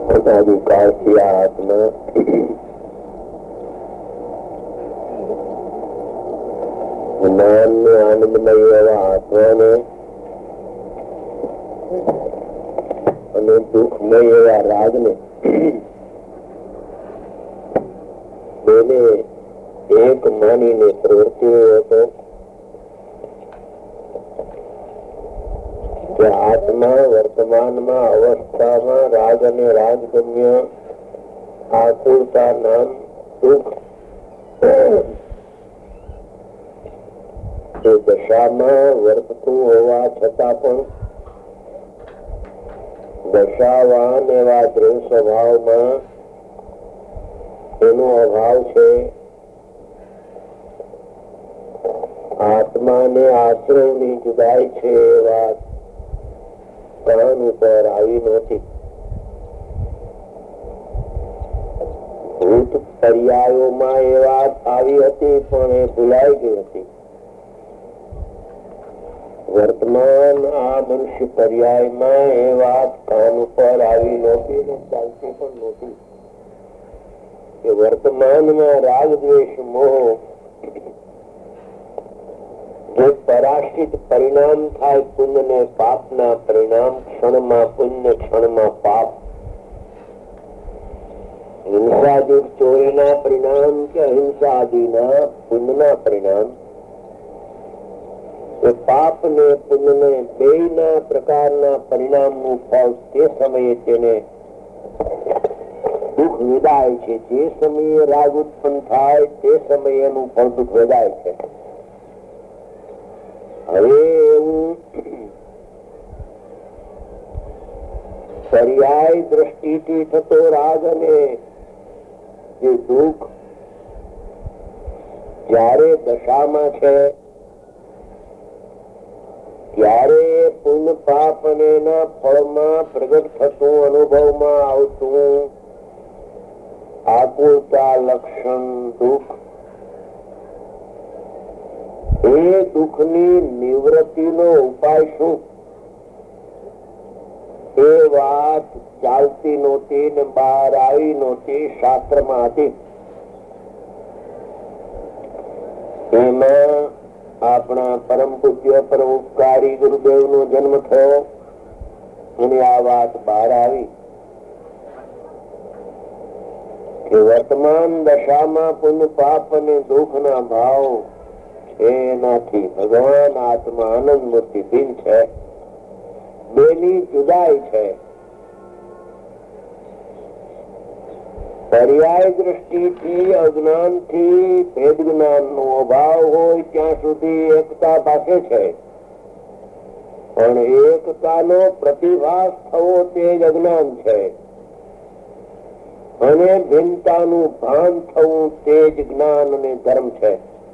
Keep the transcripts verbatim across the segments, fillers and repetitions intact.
અનાદિકાળ થી આ આત્મા જ્ઞાન ને આનંદમય એવા આત્માને અને દુઃખમય એવા રાગને બેને એક માનીને પ્રવૃત્તિઓ હતો કે આત્મા વર્તમાનમાં અવસ્થામાં રાગ અને રાજગમ્ય આકુળતા નામ દુઃખ એ દશામાં વર્તતું હોવા છતાં પણ દશાવાન એવા દ્રવ સ્વભાવમાં એનો અભાવ છે. આત્માને આશ્રયની જુદાઈ છે એ વાત કાન ઉપર આવી નહોતી. ભૂત પર્યાયોમાં એ વાત આવી હતી પણ એ ભૂલાઈ ગઈ હતી. વર્તમાન આ મનુષ્ય પર્યાયમાં એ વાત કાન ઉપર આવી નહોતી ને ચાલતી પણ નહોતી કે વર્તમાનમાં રાગ દ્વેષ મોહ જે પરાશ્રિત પરિણામ થાય પુણ્ય ને પાપ ના પરિણામ, ક્ષણમાં પુણ્ય ક્ષણમાં પાપ, હિંસા જેવી ચોરી ના પરિણામ કે અહિંસા આદિના પુણ્ય ના પરિણામ, એ પાપ ને પુણ્ય ને બે ના પ્રકારના પરિણામ નું ફળ તે સમયે તેને દુઃખ વેદાય છે. જે સમયે રાગ ઉત્પન્ન થાય તે સમયે એનું ફળ દુઃખ વેદાય છે. હવે એવું પર્યાય દ્રષ્ટિથી થતો રાગ અને જે દુઃખ જયારે દશામાં છે ત્યારે પુણ્ય પાપ અને એના ફળમાં પ્રગટ થતું અનુભવમાં આવતું આકુળતા લક્ષણ દુઃખ, એ દુઃખની નિવૃત્તિનો ઉપાય શું એ વાત ચાલતી નહોતી ને બહાર આવી નહોતી, શાસ્ત્રમાં હતી. એમાં આપણા પરમ પૂજ્ય પરોપકારી ગુરુદેવ નો જન્મ થયો અને આ વાત બહાર આવી કે વર્તમાન દશામાં પુણ્ય પાપ અને દુઃખ ના ભાવ એનાથી ભગવાન આત્મા આનંદ મૂર્તિ ભીન છે, બેની જુદાઈ છે. પર્યાય દ્રષ્ટિથી અજ્ઞાન થી ભેદ જ્ઞાન નો અભાવ હોય ત્યાં સુધી એકતા પાસે છે, પણ એકતાનો પ્રતિભાસ થવો તે જ અજ્ઞાન છે અને ભિન્નતાનું ભાન થવું તે જ જ્ઞાન અને ધર્મ છે.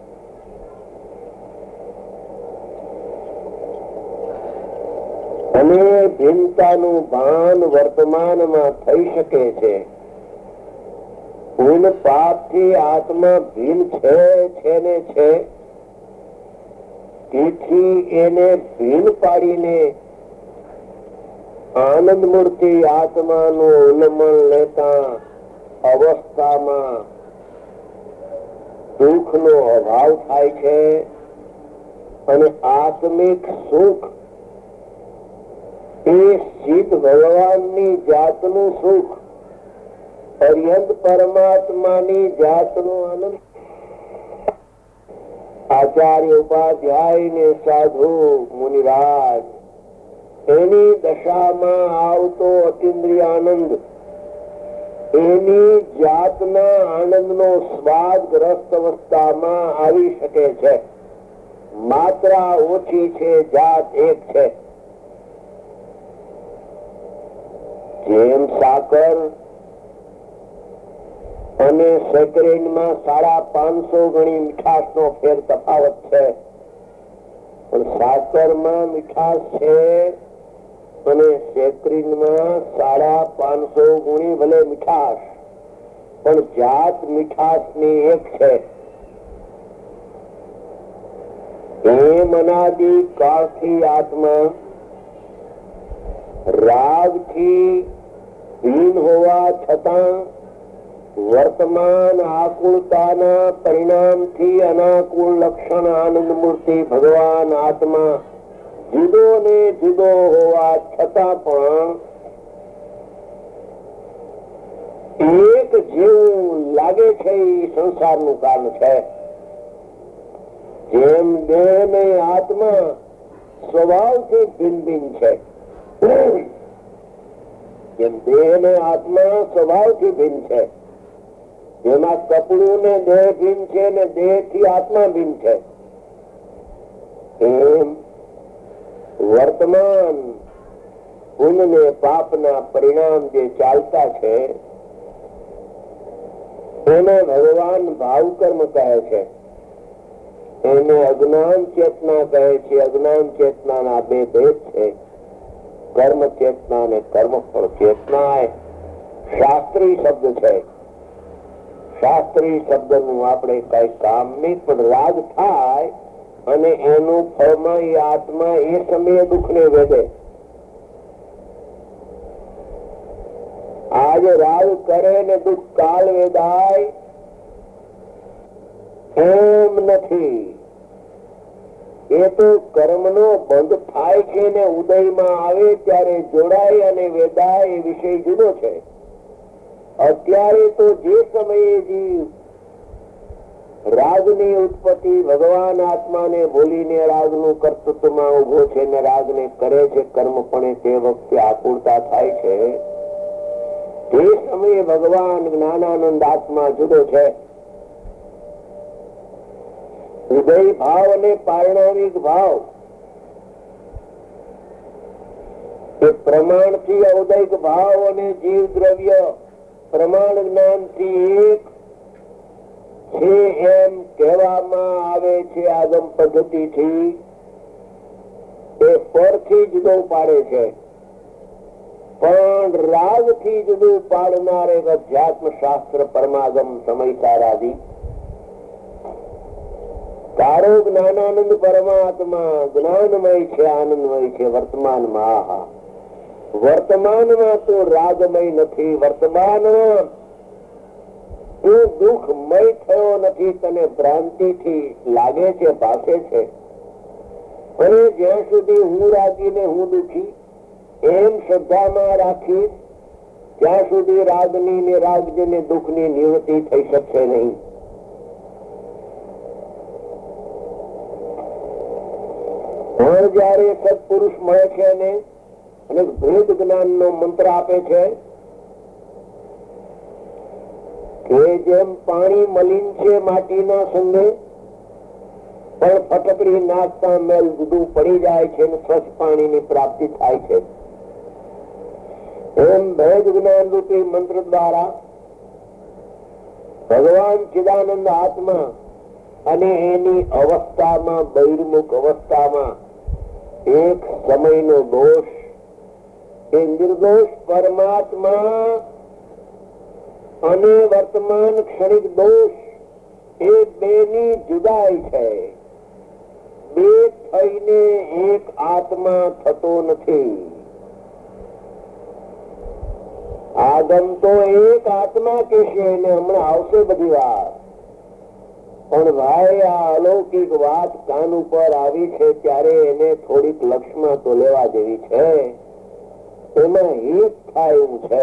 અને ભિન્નતાનું ભાન વર્તમાનમાં થઈ શકે છે. પુણ્ય પાપ થી આત્મા ભીન છે ને છે, તેથી એને ભીન પાડીને આનંદ મૂર્તિ આત્માનું ઉલ્લંઘન લેતા અવસ્થામાં દુઃખ નો અભાવ થાય છે અને આત્મિક સુખ એ સિદ્ધ ભગવાનની જાતનું સુખ, પર્યંત પરમાત્માની જાતનું આનંદ. આચાર્ય ઉપાધ્યાય ને સાધુ મુનિરાજ એની દશામાં આવતો અતિન્દ્રિય આનંદ એની જાતના આનંદનો સ્વાદ ગ્રસ્ત અવસ્થામાં આવી શકે છે. માત્રા ઓછી છે, જાત એક છે. જેમ સાકર અને સેકરીન માં સાડા પાંચસો ગણી મીઠાશ નો ફેર તફાવત છે, પણ સાકર માં મીઠાશ છે અને સેકરીન માં સાડા પાંચસો ગુણી ભલે મીઠાશ, પણ જાત મીઠાશ ની એક છે. એમ અનાદિ કાળથી આત્મા રાગ થી હીન હોવા છતાં વર્તમાન આકુળતાના પરિણામથી અનાકુળ લક્ષણ આનંદ મૂર્તિ ભગવાન આત્મા જુદો ને જુદો હોવા છતાં પણ એક જેવું લાગે છે એ સંસારનું કારણ છે. જેમ દેહ ને આત્મા સ્વભાવથી ભિન્ન ભિન્ન છે, જેમ દેહ ને આત્મા સ્વભાવથી ભિન્ન છે, જેમાં કપડું ને દેહ ભિન્ન છે ને દેહ થી આત્મા ભિન્ન છે, એમ વર્તમાન પુણ્ય ને પાપના પરિણામ જે ચાલતા છે એને ભગવાન ભાવકર્મ કહે છે. એને અજ્ઞાન ચેતના કહે છે. અજ્ઞાન ચેતનાના બે ભેદ છે, કર્મ ચેતના અને કર્મફળ ચેતના. શાસ્ત્રી શબ્દ છે. શાસ્ત્રી શબ્દ નું આપણે કઈ કામ નહીં, પણ રાગ થાય અને એનું ફળમાં એ આત્મા એ સમયે દુઃખ ને વેદે. આજ રાગ કરે ને દુઃખ કાળ વેદાય એમ નથી. એ તો કર્મ નો બંધ થાય છે ને ઉદયમાં આવે ત્યારે જોડાય અને વેદાય એ વિષય જુદો છે. અત્યારે તો જે સમયે જીવ રાગની ઉત્પત્તિ ભગવાન આત્માને ભૂલીને રાગનું કર્તૃત્વમાં ઉભો છે ને રાગને કરે છે કર્મ, પણ તે વખતે આકુળતા થાય છે. તે સમયે ભગવાન જ્ઞાનાનંદ આત્મા જુદો છે. ઉદય ભાવ અને પારણાવિક ભાવ એ પ્રમાણથી ઔદયિક ભાવ અને જીવ દ્રવ્ય પ્રમાણ જ્ઞાન થી એક છે એમ કહેવામાં આવે છે. આગમ પદ્ધતિથી એ પરથી જુદો પાડે છે, પણ રાગ થી જુદું પાડનાર એક અધ્યાત્મ શાસ્ત્ર પરમાગમ સમયસારાદી તારો જ્ઞાનાનંદ પરમાત્મા જ્ઞાનમય છે, આનંદમય છે. વર્તમાનમાં વર્તમાનમાં તો રાગમય નથી. વર્તમાનમાં તું દુઃખમય થયો નથી. તને ભ્રાંતિથી લાગે છે, ભાષે છે. અને જ્યાં સુધી હું રાગી ને હું દુઃખી એમ શ્રદ્ધામાં રાખીશ ત્યાં સુધી રાગની ને રાગજી ને દુઃખની નિવૃત્તિ થઈ શકશે નહીં. પણ જયારે સત્પુરુષ મળે છે અને ભેદ જ્ઞાન નો મંત્ર આપે છે કે જેમ પાણી મલિન છે માટીના સંગે, પણ ફટકડી નાખતા મેલ જુદું પડી જાય છે અને સ્વચ્છ પાણીની પ્રાપ્તિ થાય છે, એમ ભેદ જ્ઞાન રૂપી મંત્ર દ્વારા ભગવાન ચિદાનંદ આત્મા અને એની અવસ્થામાં બહિર્મુખ અવસ્થામાં એક સમયનો દોષ એ નિર્દોષ પરમાત્મા અને વર્તમાન ક્ષણિક દોષ એ બેની જુદાઈ છે. બે થઈને એક આત્મા થતો નથી. આગમ તો એક આત્મા કહેશે અને હમણાં આવશે બધી વાત, પણ ભાઈ આ અલૌકિક વાત કાન ઉપર આવી છે ત્યારે એને થોડીક લક્ષમાં તો લેવા જેવી છે. એમાં હિત થાય એવું છે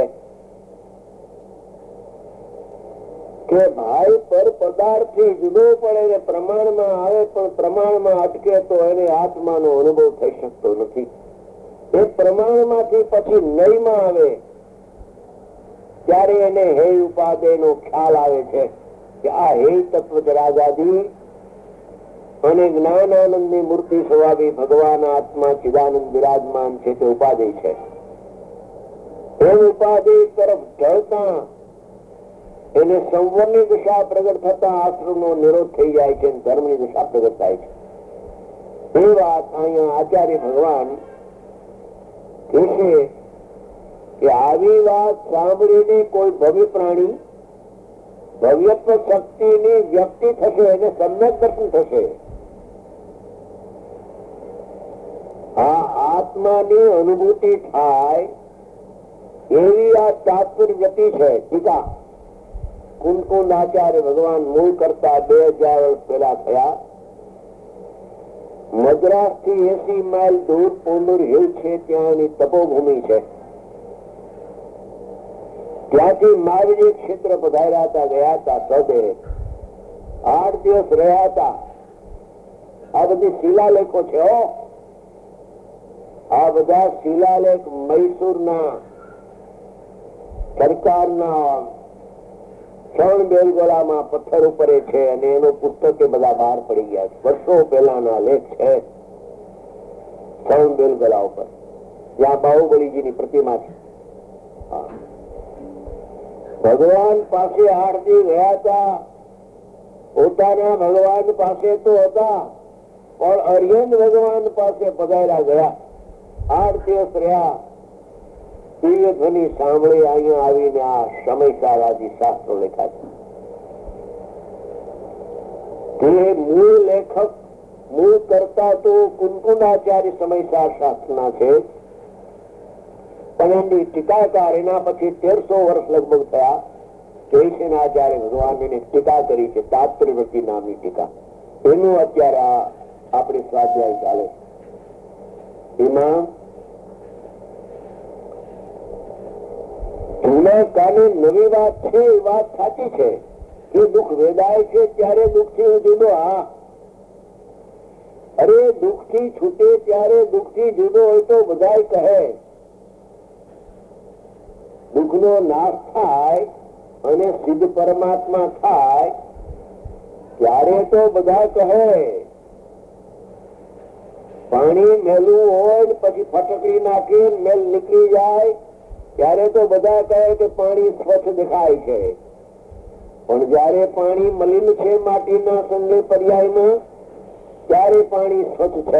કે ભાઈ પર પદાર્થ થી જુદો પડે ને પ્રમાણમાં આવે, પણ પ્રમાણમાં અટકે તો એને આત્માનો અનુભવ થઈ શકતો નથી. એ પ્રમાણમાંથી પછી નયમાં આવે ત્યારે એને હે ઉપાદેય નો ખ્યાલ આવે છે કે આ હે તત્વ રાજાદી અને જ્ઞાન આનંદ ની મૂર્તિ સ્વભાવી ભગવાન આત્મા ચિદાનંદ વિરાજમાન છે તે ઉપાદેય છે. એ ઉપાદેય તરફ ઢળતા એને સંવરની દિશા પ્રગટ થતા આશ્રમ નો નિરોધ થઈ જાય છે, ધર્મની દિશા પ્રગટ થાય છે. એ વાત અહીંયા આચાર્ય ભગવાન કહે છે કે આવી વાત સાંભળીને કોઈ ભવ્ય પ્રાણી ભવ્યત્વ શક્તિની વ્યક્તિ થશે એને સમ્યક દર્શન થશે. આ આત્માની અનુભૂતિ થાય એવી આ તાત્પર્યવતી છે ટીકા કુંકુંદ આચાર્ય ભગવાન મૂળ કરતા બે હજાર વર્ષ પહેલા થયા. મદ્રાસ થી એસી માઇલ દૂર પોંડુર હિલ છે, ત્યાં એની તપોભૂમિ છે. ત્યાંથી મહાવીર ક્ષેત્ર પધાર્યા હતા, ગયા હતા સદે આઠ દિવસ રહ્યા હતા. આ બધી શિલાલેખો છે. હો આ બધા શિલાલેખ મૈસૂરના સરકારના ત્રણ બેલગોળામાં પથ્થર ઉપર છે અને એનો પુસ્તક બધા બહાર પડી ગયા છે. વર્ષો પહેલાના લેખ છે ત્રણ બેલગોળા ઉપર, જ્યાં બાહુબલીજીની પ્રતિમા છે. ભગવાન પાસે આઠ દી રહ્યા હતા. પોતાના ભગવાન પાસે તો હતા, પણ અર્યન ભગવાન પાસે પધાર્યા ગયા. આઠ દિવસ રહ્યા. દિવ્ય ધ્વનિ સાંભળી અહીંયા આવીને આ સમયસારાજી શાસ્ત્રો લખ્યા છે. તે મૂળ લેખક મૂળ કરતા તો કુંકુંદાચાર્ય સમયસાર શાસ્ત્રના છે, પણ એમની ટીકાકાર એના પછી તેરસો વર્ષ લગભગ થયા. જયસેનાચાર્ય ભગવાન એની ટીકા કરી છે, તાત્પર્યવતી નામની ટીકા. એનું અત્યારે આપણી સ્વાધ્યાય ચાલે. એમાં જૂના કાને નવી વાત છે, એ વાત સાચી છે કે દુઃખ વેદાય છે ત્યારે દુઃખ થી જુદો. હા, અરે દુઃખ થી છૂટે ત્યારે દુઃખ થી જુદો હોય તો બધા કહે. દુઃખ નો નાશ થાય અને સિદ્ધ પરમાત્મા થાય ત્યારે તો બધા કહે. પાણી મેલું હોય પછી ફટકડી નાખી મેલ નીકળી જાય ત્યારે તો બધા કહે કે પાણી સ્વચ્છ દેખાય છે. પણ જયારે પાણી મલિન છે માટીના સંગે પર્યાયમાં, ત્યારે પાણી સ્વચ્છ છે.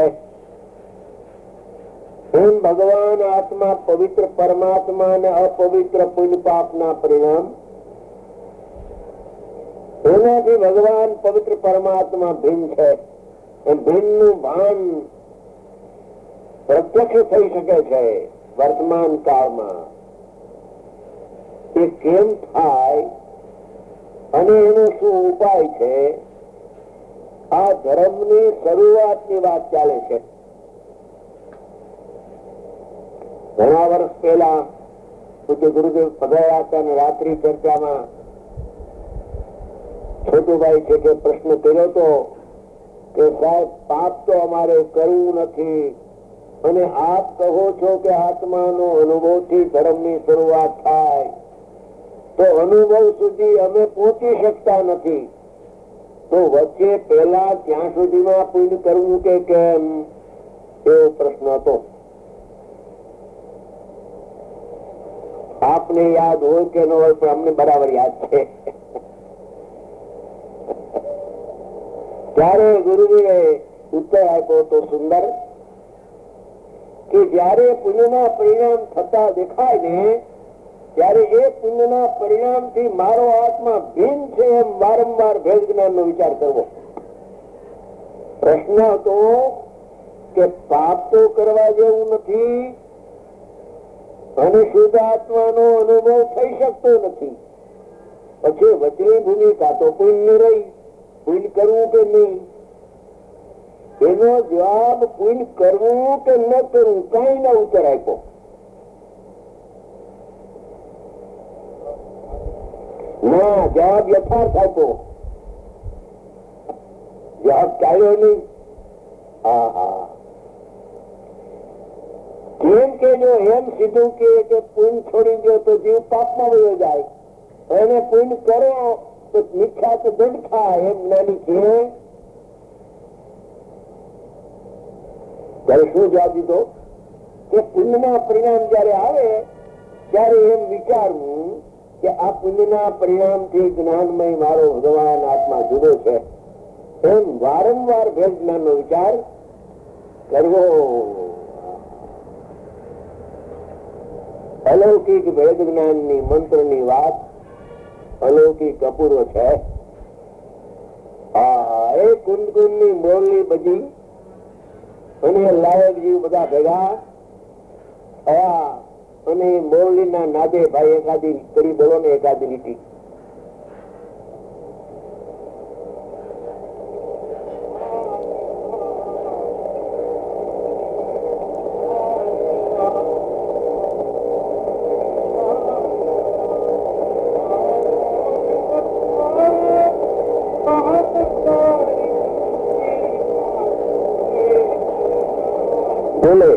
એમ ભગવાન આત્મા પવિત્ર પરમાત્મા અને અપવિત્ર પુણ્ય પાપના પરિણામ, એનાથી ભગવાન પવિત્ર પરમાત્મા ભિન્ન છે. એમ ભિન્ન નું ભાન પ્રત્યક્ષ થઈ શકે છે વર્તમાન કાળમાં. એ કેમ થાય અને એનો શું ઉપાય છે, આ ધર્મની શરૂઆતની વાત ચાલે છે. ઘણા વર્ષ પહેલા પૂજ્ય ગુરુદેવ પધાર્યા હતા અને રાત્રિ ચર્ચામાં છોટુભાઈ છે કે પ્રશ્ન કર્યો હતો કે સાહેબ પાપ તો અમારે કરવું નથી અને આપ કહો છો કે આત્માનો અનુભવથી ધર્મની શરૂઆત થાય, તો અનુભવ સુધી અમે પહોંચી શકતા નથી, તો વચ્ચે પહેલા ત્યાં સુધીમાં પુણ્ય કરવું કે કેમ, એવો પ્રશ્ન હતો. આપને યાદ હોય કે ન હોય પણ અમને બરાબર યાદ છે. ત્યારે ગુરુજીએ ઉત્તર આપ્યો તો સુંદર કે જયારે પુણ્યના પરિણામ થતા દેખાય ને ત્યારે એ પુણ્યના પરિણામ થી મારો આત્મા ભિન્ન છે એમ વારંવાર ભેદ જ્ઞાન નો વિચાર કરવો. પ્રશ્ન હતો કે પાપ તો કરવા જેવું નથી અને શુદ્ધ આત્માનો અનુભવ થઈ શકતો નથી, પછી વચલી ભૂમિકા તો પુણ્ય રહી. પુણ્ય કરવું કે નહીં, એનો જવાબ પુણ્ય કરવું કે ન કરવું કઈ ના ઉત્તર આપ્યો. ના, જવાબ યથાર્થ આપ્યો, જવાબ ચાલ્યો નહીં. હા હા, કેમ કે જો એમ સીધું કે પુણ્ય છોડી દો તો જીવ પાપમાં વયો જાય, અને પુણ્ય કરો તો મિથ્યા તો દંડ થાય એમ જ્ઞાની છે. ત્યારે શું જવાબ દીધો કે પુણ્યના પરિણામ જયારે આવે ત્યારે એમ વિચારવું કે આ પુણ્યના પરિણામથી જ્ઞાનમય મારો ભગવાન આત્મા જુદો છે, એમ વારંવાર ભેદ જ્ઞાન નો વિચાર કરવો. અલૌકિક ભેદ જ્ઞાન ની મંત્ર ની વાત અલૌકિક અપૂર્વ છે. હા, એ કુંદ કુંદ ની મોરલી બજી અને લાયક જીવ બધા ભેગા થયા અને મોરલીના નાદે ભાઈ એકાદી કરી બોલો ને એકાદી લીટી. બોલે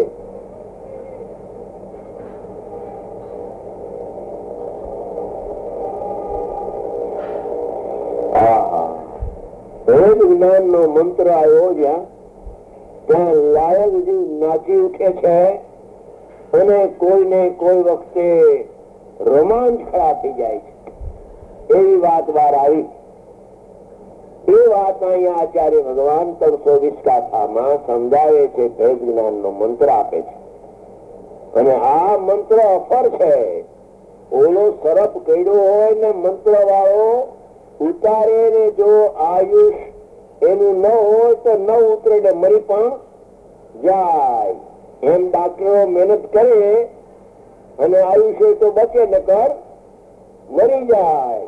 જ્ઞાન નો મંત્ર આવ્યો જ્યાં ત્યાં લાયક જીવ નાચી ઉઠે છે અને કોઈને કોઈ વખતે રોમાંચ ખડા થઈ જાય છે. એવી વાત બહાર આવી. એ વાત અહીંયા આચાર્ય ભગવાન ત્રણસો વીસ ગાથામાં સમજાવે છે. ભેદ જ્ઞાન નો મંત્ર આપે છે અને આ મંત્ર અફર છે. ઓલો સરપ કર્યો હોય ને મંત્ર વાળો ઉતારે ને જો આયુષ એનું ન હોય તો ન ઉતરે ને મરી પણ જાય. એમ ડાક્ટરો મહેનત કરે અને આયુષ્ય તો બચે નકર મરી જાય.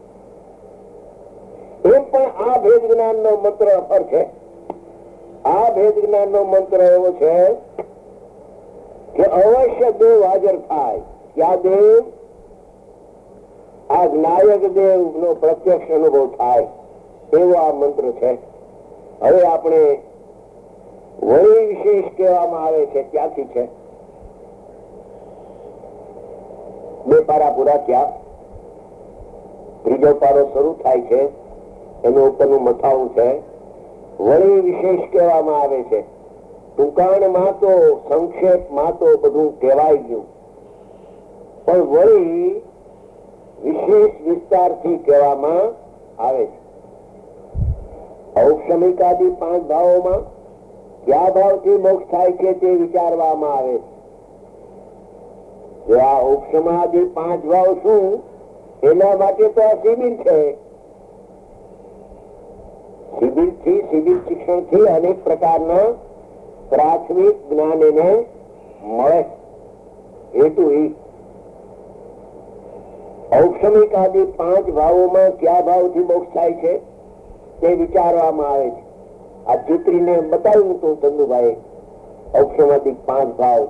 એમ પણ આ ભેદ જ્ઞાન નો મંત્ર અફર છે. આ ભેદ જ્ઞાન નો મંત્ર એવો છે કે અવશ્ય દેવ હાજર થાય. ક્યાં દેવ? આ નાયક દેવ નો પ્રત્યક્ષ અનુભવ થાય એવો આ મંત્ર છે. હવે આપણે વળી વિશેષ કહેવામાં આવે છે ક્યાંથી છે? બે પારા પૂરા થયા, ત્રીજો પારો શરૂ થાય છે, એનું ઉપરનું મથાળું છે. વળી વિશેષ કહેવામાં આવે છે. ટૂંકાણમાં તો સંક્ષેપમાં તો બધું કહેવાય ગયું, પણ વળી વિશેષ વિસ્તારથી કહેવામાં આવે છે. ઔક્ષમિકાદી પાંચ ભાવોમાં કયા ભાવથી મોક્ષ થાય છે તે વિચારવામાં આવે છે. જો આ ઔક્ષમાદી પાંચ ભાવ શું, એના માટે તો આ શિબિર છે. શિબિર થી શિબિર શિક્ષણ થી અનેક પ્રકારના પ્રાથમિક જ્ઞાન એને મળે. હેતુ એ ઔક્ષમિકાદી પાંચ ભાવોમાં કયા ભાવથી મોક્ષ થાય છે તે વિચારવામાં આવે છે. આ ચિત્રીને બતાવ્યું હતું ચંદુભાઈ. ઔક્ષમાદી પાંચ ભાવ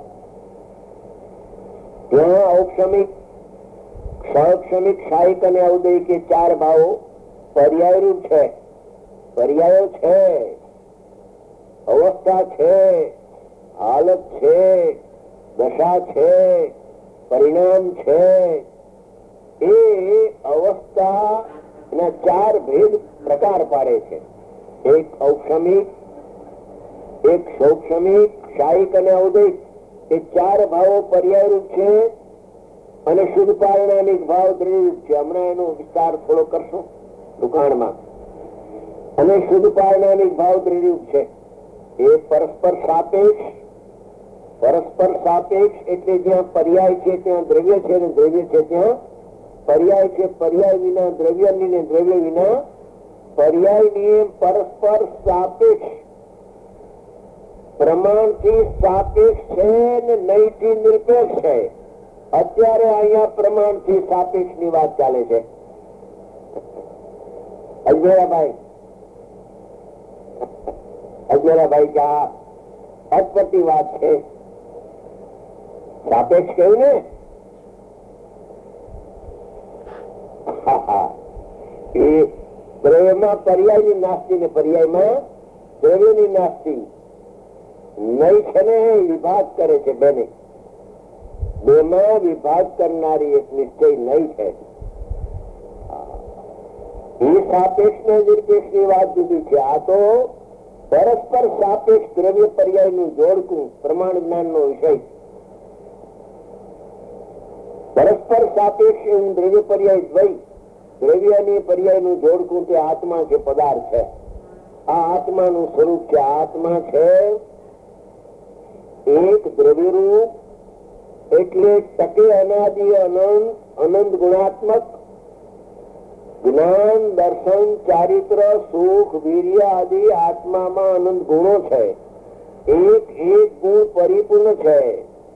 ત્યાં ઔક્ષમિક, ક્ષક્ષમિક, શાયિક અને ઔદયિક એ ચાર ભાવો પર્યાયરૂપ છે. પર્યાયો છે, અવસ્થા છે, હાલત છે, દશા છે, પરિણામ છે. એ અવસ્થા ના ચાર ભેદ પ્રકાર પાડે છે. એક ઔક્ષમિક, એક સૌક્ષમિક, શાયિક અને ઔદયિક એ ચાર ભાવો પર્યાયરૂપ છે અને શુદ્ધ પારણામિક ભાવ દ્રવ્યરૂપ છે. હમણાં એનો વિસ્તાર થોડો કરશો દુકાનમાં. અને શુદ્ધ પારણામિક ભાવ દ્રવ્યરૂપ છે. એ પરસ્પર સાપેક્ષ, પરસ્પર સાપેક્ષ એટલે જ્યાં પર્યાય છે ત્યાં દ્રવ્ય છે અને દ્રવ્ય છે ત્યાં પર્યાય છે. પર્યાય વિના દ્રવ્ય ની, દ્રવ્ય વિના પર્યાય ની. પરસ્પર સાપેક્ષ પ્રમાણથી સાપેક્ષ છે ને નહીંથી નિરપેક્ષ છે. અત્યારે અહીંયા પ્રમાણથી સાપેક્ષ ની વાત ચાલે છે. અજમેરાભાઈ અજમેરાભાઈ કે આ અટપટી વાત છે. સાપેક્ષ કહ્યું ને? એ દ્રવ્યમાં પર્યાયની નાસ્તી ને પર્યાયમાં દ્રવ્યની નાસ્તી નહીં છે ને વિભાગ કરે છે. બેને બેમાં વિભાગ કરનારી એક નિશ્ચય નહીં છે. એ સાપેક્ષ ને નિરપેક્ષ ની વાત જુદી છે. આ તો પરસ્પર સાપેક્ષ દ્રવ્ય પર્યાય નું જોડકું પ્રમાણ જ્ઞાન નો વિષય. પરસ્પર સાપેક્ષ એવું દ્રવ્ય પર્યાય દ્વય, દ્રવ્ય ની પર્યાય નું જોડકું તે આત્મા કે પદાર્થ છે. આ આત્માનું સ્વરૂપ છે. આત્મા છે એક દ્રવ્યરૂપ, એટલે ટકે અનાદિ અનંત અનંત ગુણાત્મક જ્ઞાન, દર્શન, ચારિત્ર, સુખ, વીર્ય આદિ આત્મામાં અનંત ગુણો છે. એક એક ગુણ પરિપૂર્ણ છે.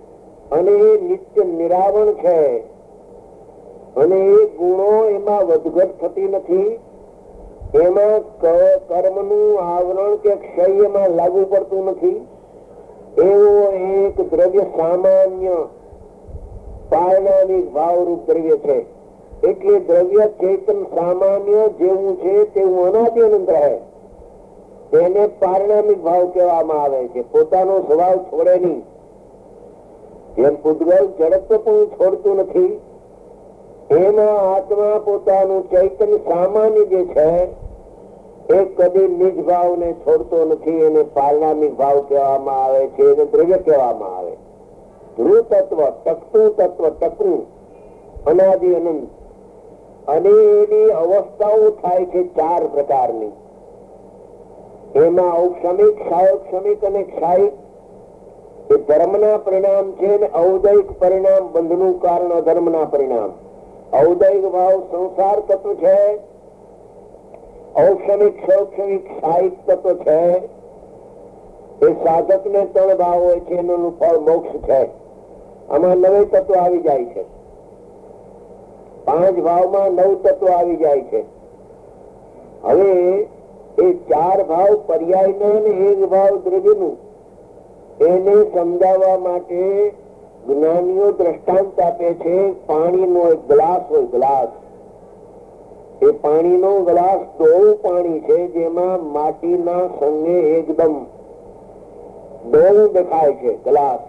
અને એ નિત્ય નિરાવરણ છે અને એ ગુણો એમાં વધઘટ થતી નથી. એમાં કર્મનું આવરણ કે ક્ષય એમાં લાગુ પડતું નથી. એવો એક દ્રવ્ય સામાન્ય પારણામિક ભાવરૂપ દ્રવ્ય છે. એટલે દ્રવ્ય ચેતન સામાન્ય જેવું છે તેવું અનાદિ અનંત રહે તેને પારણામિક ભાવ કહેવામાં આવે છે. પોતાનો સ્વભાવ છોડે નહીં. જેમ પૂતગલ જડત્વ પણ છોડતું નથી એમાં આત્મા પોતાનું ચૈતન્ય સામાન્ય જે છે એ કદી નિજ ભાવને છોડતો નથી. એને પારણામિક ભાવ કહેવામાં આવે છે, એને દ્રવ્ય કહેવામાં આવે. ધ્રુવ તત્વ, ટકતું તત્વ, ટકવું અનાદિ અનંત. અને એની અવસ્થાઓ થાય છે ચાર પ્રકારની. એમાં ઔક્ષમિક, ક્ષાયોક્ષમિક અને ક્ષાયિક એ ધર્મના પરિણામ છે અને ઔદૈક પરિણામ બંધનું કારણ અધર્મના પરિણામ. ઔદૈક ભાવ સંસાર તત્વ છે, ઔક્ષમિક ક્ષૌક્ષમિક ક્ષાયિક તત્વ છે એ સાધક ને ત્રણ ભાવ હોય છે, એનું ફળ મોક્ષ છે. આમાં નવે તત્વ આવી જાય છે. પાંચ ભાવમાં નવ તત્વ આવી જાય છે. હવે એ ચાર ભાવ પર્યાયના ને એક ભાવ દ્રવ્યનું એને સમજાવવા માટે જ્ઞાનીઓ દ્રષ્ટાંત આપે છે. પાણીનો એક ગ્લાસ હોય, ગ્લાસ. એ પાણીનો ગ્લાસ ડોળું પાણી છે જેમાં માટીના સંગે એકદમ ડોળું દેખાય છે ગ્લાસ.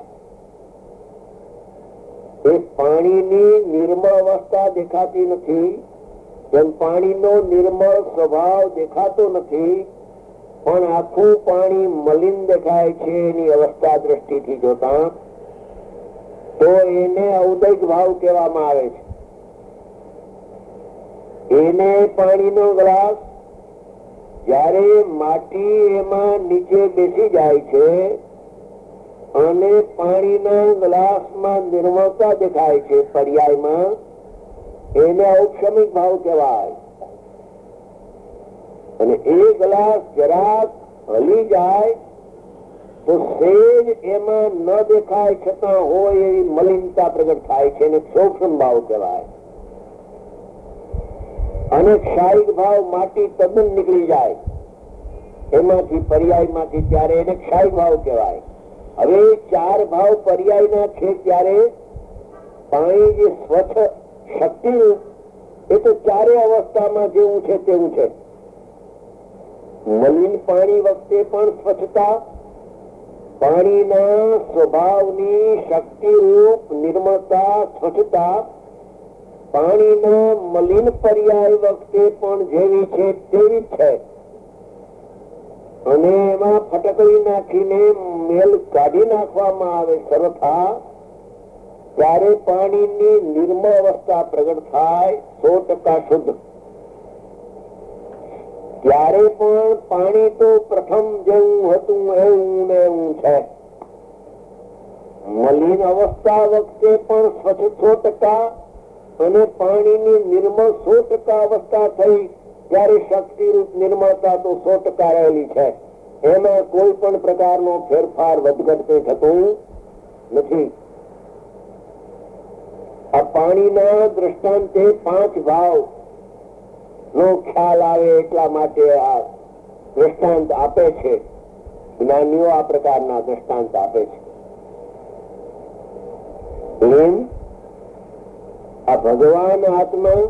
એ પાણીની નિર્મળ અવસ્થા દેખાતી નથી. જેમ પાણીનો નિર્મળ સ્વભાવ દેખાતો નથી પણ આખું પાણી મલિન દેખાય છે એની અવસ્થા દ્રષ્ટિથી જોતા, તો એને ઔદૈક ભાવ કહેવામાં આવે છે. એને પાણીનો ગ્લાસ જ્યારે માટી એમાં નીચે બેસી જાય છે અને પાણીના ગ્લાસમાં નિર્મળતા દેખાય છે પર્યાયમાં, એને ઔક્ષમિક ભાવ કહેવાય. અને એ ગ્લાસ જરાક હલી જાય તો સેજ એમાં ન દેખાય છતાં હોય એવી મલિનતા પ્રગટ થાય છે, એને સૂક્ષ્મ ભાવ કહેવાય. અને ક્ષાયિક ભાવ માટી તદ્દન નીકળી જાય એમાંથી પર્યાયમાંથી, ત્યારે એને ક્ષાયિક ભાવ કહેવાય. હવે ચાર ભાવ પર્યાયના છે ત્યારે પાણી જે સ્વચ્છ શક્તિ એ તો ચારે અવસ્થામાં જેવું છે તેવું છે. મલિન પાણી વખતે પણ સ્વચ્છતા, પાણીના સ્વભાવની શક્તિરૂપ નિર્મળતા, સ્વચ્છતા પાણીના મલિન પર્યાય વખતે પણ જેવી છે તેવી છે. અને એમાં ફટકડી નાખીને મેલ કાઢી નાખવામાં આવે સરથા, ત્યારે પાણીની નિર્મળ અવસ્થા પ્રગટ થાય, સો ટકા શુદ્ધ. ત્યારે પણ પાણી તો પ્રથમ જેવું હતું એવું ને એવું છે. મલિન અવસ્થા વખતે પણ સ્વચ્છ સો ટકા અને પાણીની નિર્મળ સો ટકા અવસ્થા થઈ ત્યારે શક્તિરૂપ નિર્મળતા તો સો ટકા રહેલી છે. એમાં કોઈ પણ પ્રકારનો ફેરફાર વધઘટ થતું નથી. આ પાણીના દ્રષ્ટાંતે પાંચ ભાવ નો ખ્યાલ આવે એટલા માટે આ દ્રષ્ટાંત આપે છે. જ્ઞાનીઓ આ પ્રકારના દ્રષ્ટાંત આપે છે. એમ આ ભગવાન આત્મા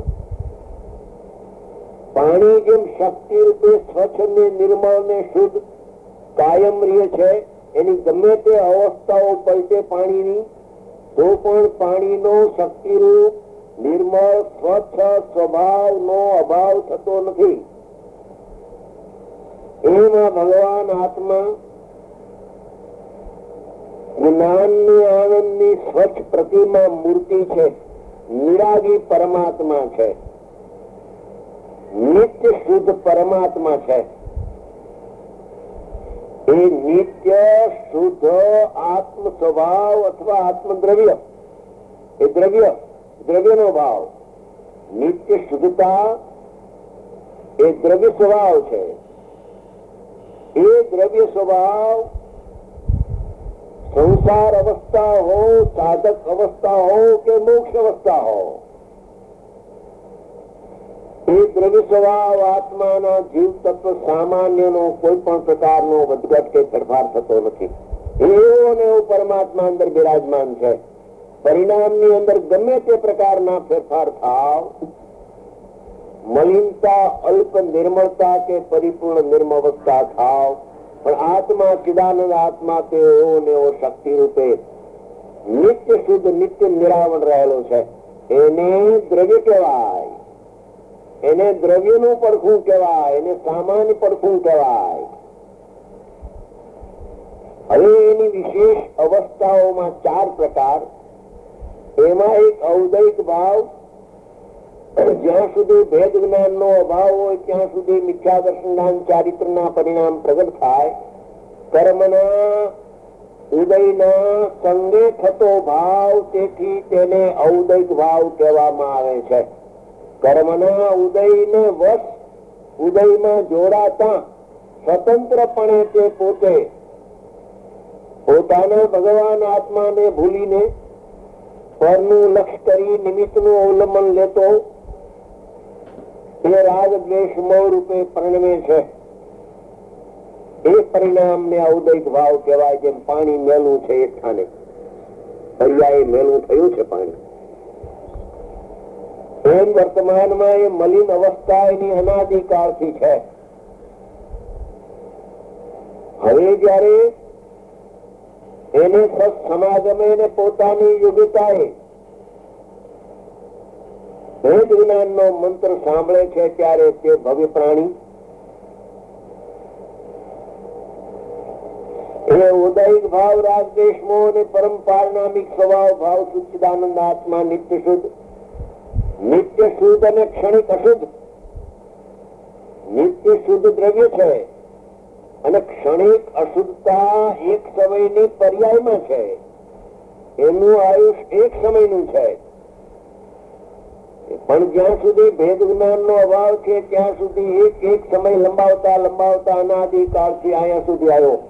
પાણી જેમ શક્તિ રૂપે સ્વચ્છ ને નિર્મળ ને શુદ્ધ કાયમ રહે છે, એની ગમે તે અવસ્થાઓ પલટે પાણીની, તો પણ પાણીનો શક્તિરૂપ નિર્મળ સ્વચ્છ સ્વભાવનો અભાવ થતો નથી. એમાં ભગવાન આત્મા જ્ઞાનની આનંદની સ્વચ્છ પ્રતિમા મૂર્તિ છે, નિરાગી પરમાત્મા છે, નિત્ય શુદ્ધ પરમાત્મા છે. એ નિત્ય શુદ્ધ આત્મ સ્વભાવ અથવા આત્મદ્રવ્ય, એ દ્રવ્ય દ્રવ્યનો ભાવ, નિત્ય શુદ્ધતા એ દ્રવ્ય સ્વભાવ છે. એ દ્રવ્ય સ્વભાવ સંસાર અવસ્થા હો, સાધક અવસ્થા હો કે મોક્ષ અવસ્થા હો, એ દ્રવ્ય સ્વભાવ આત્માના જીવ તત્વ સામાન્યનો કોઈ પણ પ્રકારનો વધઘટ કે ફેરફાર થતો નથી. એવો ને એવો પરમાત્મા અંદર બિરાજમાન છે. પરિણામની અંદર ગમે તે પ્રકારના ફેરફાર થાવ, મલિનતા, અલ્પ નિર્મળતા કે પરિપૂર્ણ નિર્મળતા થાવ, પણ આત્મા ચિદાનંદ આત્મા તે એવો ને એવો શક્તિ રૂપે નિત્ય શુદ્ધ નિત્ય નિરાવણ રહેલો છે. એને દ્રવ્ય કહેવાય, એને દ્રવ્યનું પડખું કહેવાય, એને સામાન્ય પડખું કહેવાય. હવે એની વિશેષ અવસ્થાઓમાં ચાર પ્રકાર. એમાં એક ઔદૈક ભાવ, જ્યાં સુધી ભેદ જ્ઞાન નો અભાવ હોય ત્યાં સુધી મિથ્યા દર્શન ચારિત્ર ના પરિણામ પ્રગટ થાય. કર્મના ઉદયના સંગે થતો ભાવ, તેથી તેને ઔદૈક ભાવ કહેવામાં આવે છે. કર્મના ઉદયને વશ ઉદયમાં જોડાતા સ્વતંત્રપણે તે પોતે પોતાના ભગવાન આત્માને ભૂલીને પરનું લક્ષ કરી નિમિત્તનું અવલંબન લેતો એ રાગ દ્વેષ મોહ રૂપે પરિણમે છે. એ પરિણામને ઔદૈક ભાવ કહેવાય. જેમ પાણી મેલું છે એક સ્થાને, દરિયાએ મેલું થયું છે પાણી, એમ વર્તમાનમાં એ મલિન અવસ્થા એની અનાદિકાળથી છે. હવે જયારે એને સમાગમે ને પોતાની યોગ્યતાએ ભેદ જ્ઞાન નો મંત્ર સાંભળે છે ત્યારે તે ભવ્ય પ્રાણી એ ઉદયિક ભાવ, રાગ દ્વેષ મોહ અને પરમ પારણામિક સ્વભાવ ભાવ સચ્ચિદાનંદ આત્મા નિત્ય શુદ્ધ, નિત્ય શુદ્ધ અને ક્ષણિક અશુદ્ધ. નિત્ય શુદ્ધ દ્રવ્ય છે અને ક્ષણિક અશુદ્ધતા એક સમયની પર્યાયમાં છે. એનું આયુષ્ય એક સમયનું છે. પણ જ્યાં સુધી ભેદ જ્ઞાન નો અભાવ છે ત્યાં સુધી એક એક સમય લંબાવતા લંબાવતા અનાદિકાળથી અહીંયા સુધી આવ્યો.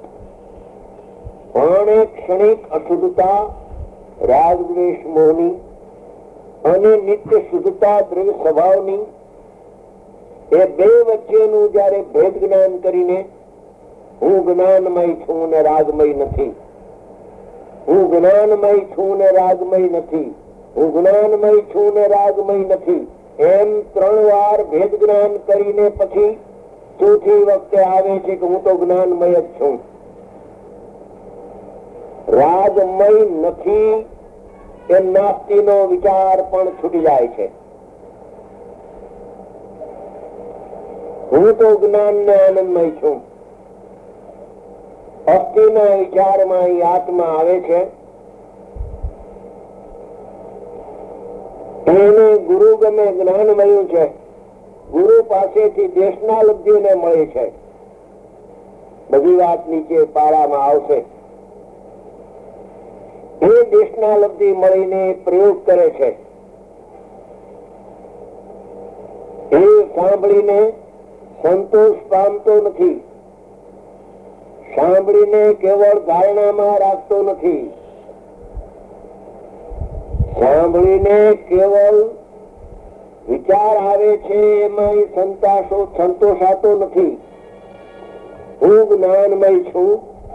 પણ એક ક્ષણિક અશુદ્ધતા રાગ દ્વેષ મોહની અને નિત્ય શુદ્ધતા દ્રવ્ય સ્વભાવની, એ બે વચ્ચેનું જયારે ભેદ જ્ઞાન કરીને હું જ્ઞાનમય છું ને રાગમય નથી, હું જ્ઞાનમય છું ને રાગમય નથી, હું જ્ઞાનમય છું ને રાગમય નથી, એમ ત્રણ વાર ભેદ જ્ઞાન કરીને પછી ચોથી વખતે આવે છે કે હું તો જ્ઞાનમય જ છું. રાગમય નથી એ નાસ્તી નો વિચાર પણ છૂટી જાય છે. હું તો જ્ઞાન ને આનંદમય છું. અસ્થિના વિચારમાં આત્મા આવે છે. એને ગુરુ ગમે જ્ઞાન મળ્યું છે, ગુરુ પાસેથી દેશના લબ્ધિઓને મળે છે. બધી વાત નીચે પારામાં આવશે. એ દેશના લબ્ધિ મળીને પ્રયોગ કરે છે. એ સાંભળીને સંતોષ પામતો નથી, સાંભળીને કેવળ ધારણામાં રાખતો નથી, સાંભળીને કેવળ વિચાર આવે છે એમાં સંતાશો સંતોષાતો નથી. હું જ્ઞાનમય છું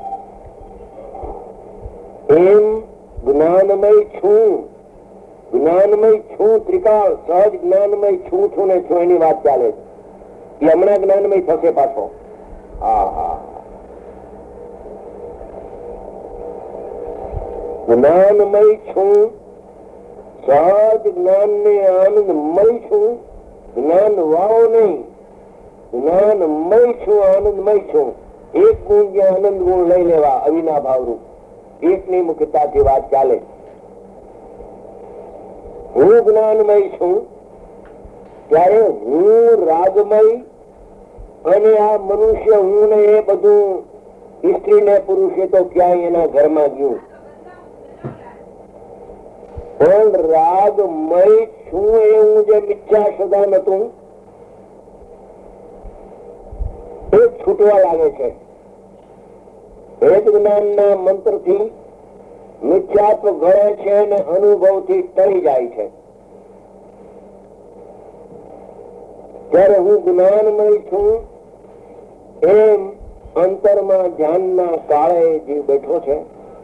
એમ જ્ઞાનમય છું, જ્ઞાનમય છું ત્રિકાળ સહજ જ્ઞાનમય છું છું ને છું એની વાત ચાલે છે. એ હમણાં જ્ઞાનમય થશે પાછો. હા હા, જ્ઞાનમય છું, સહજ જ્ઞાન ને આનંદમય છું. જ્ઞાન વાવો નહીં, જ્ઞાનમય છું, આનંદમય છું. એક ગુણ જ્યાં આનંદ ગુણ લઈ લેવા અવિના ભાવરૂપ એકની મુખ્યતાથી વાત ચાલે. હું જ્ઞાનમય છું ત્યારે હું રાગમય અને આ મનુષ્ય હું ને એ બધું સ્ત્રી ને પુરુષે તો ક્યાંય એના ઘરમાં ગયું. પણ રાગમય છું એવું જે મિથ્યા સદા નતું એ છૂટવા લાગે છે. ભેદ જ્ઞાન ના મંત્ર થી મિથ્યાત્વ ગળે છે ને અનુભવથી ટળી જાય છે. ત્યારે હું જ્ઞાનમય છું એમ અંતરમાં ધ્યાનના કાળે જે બેઠો છે,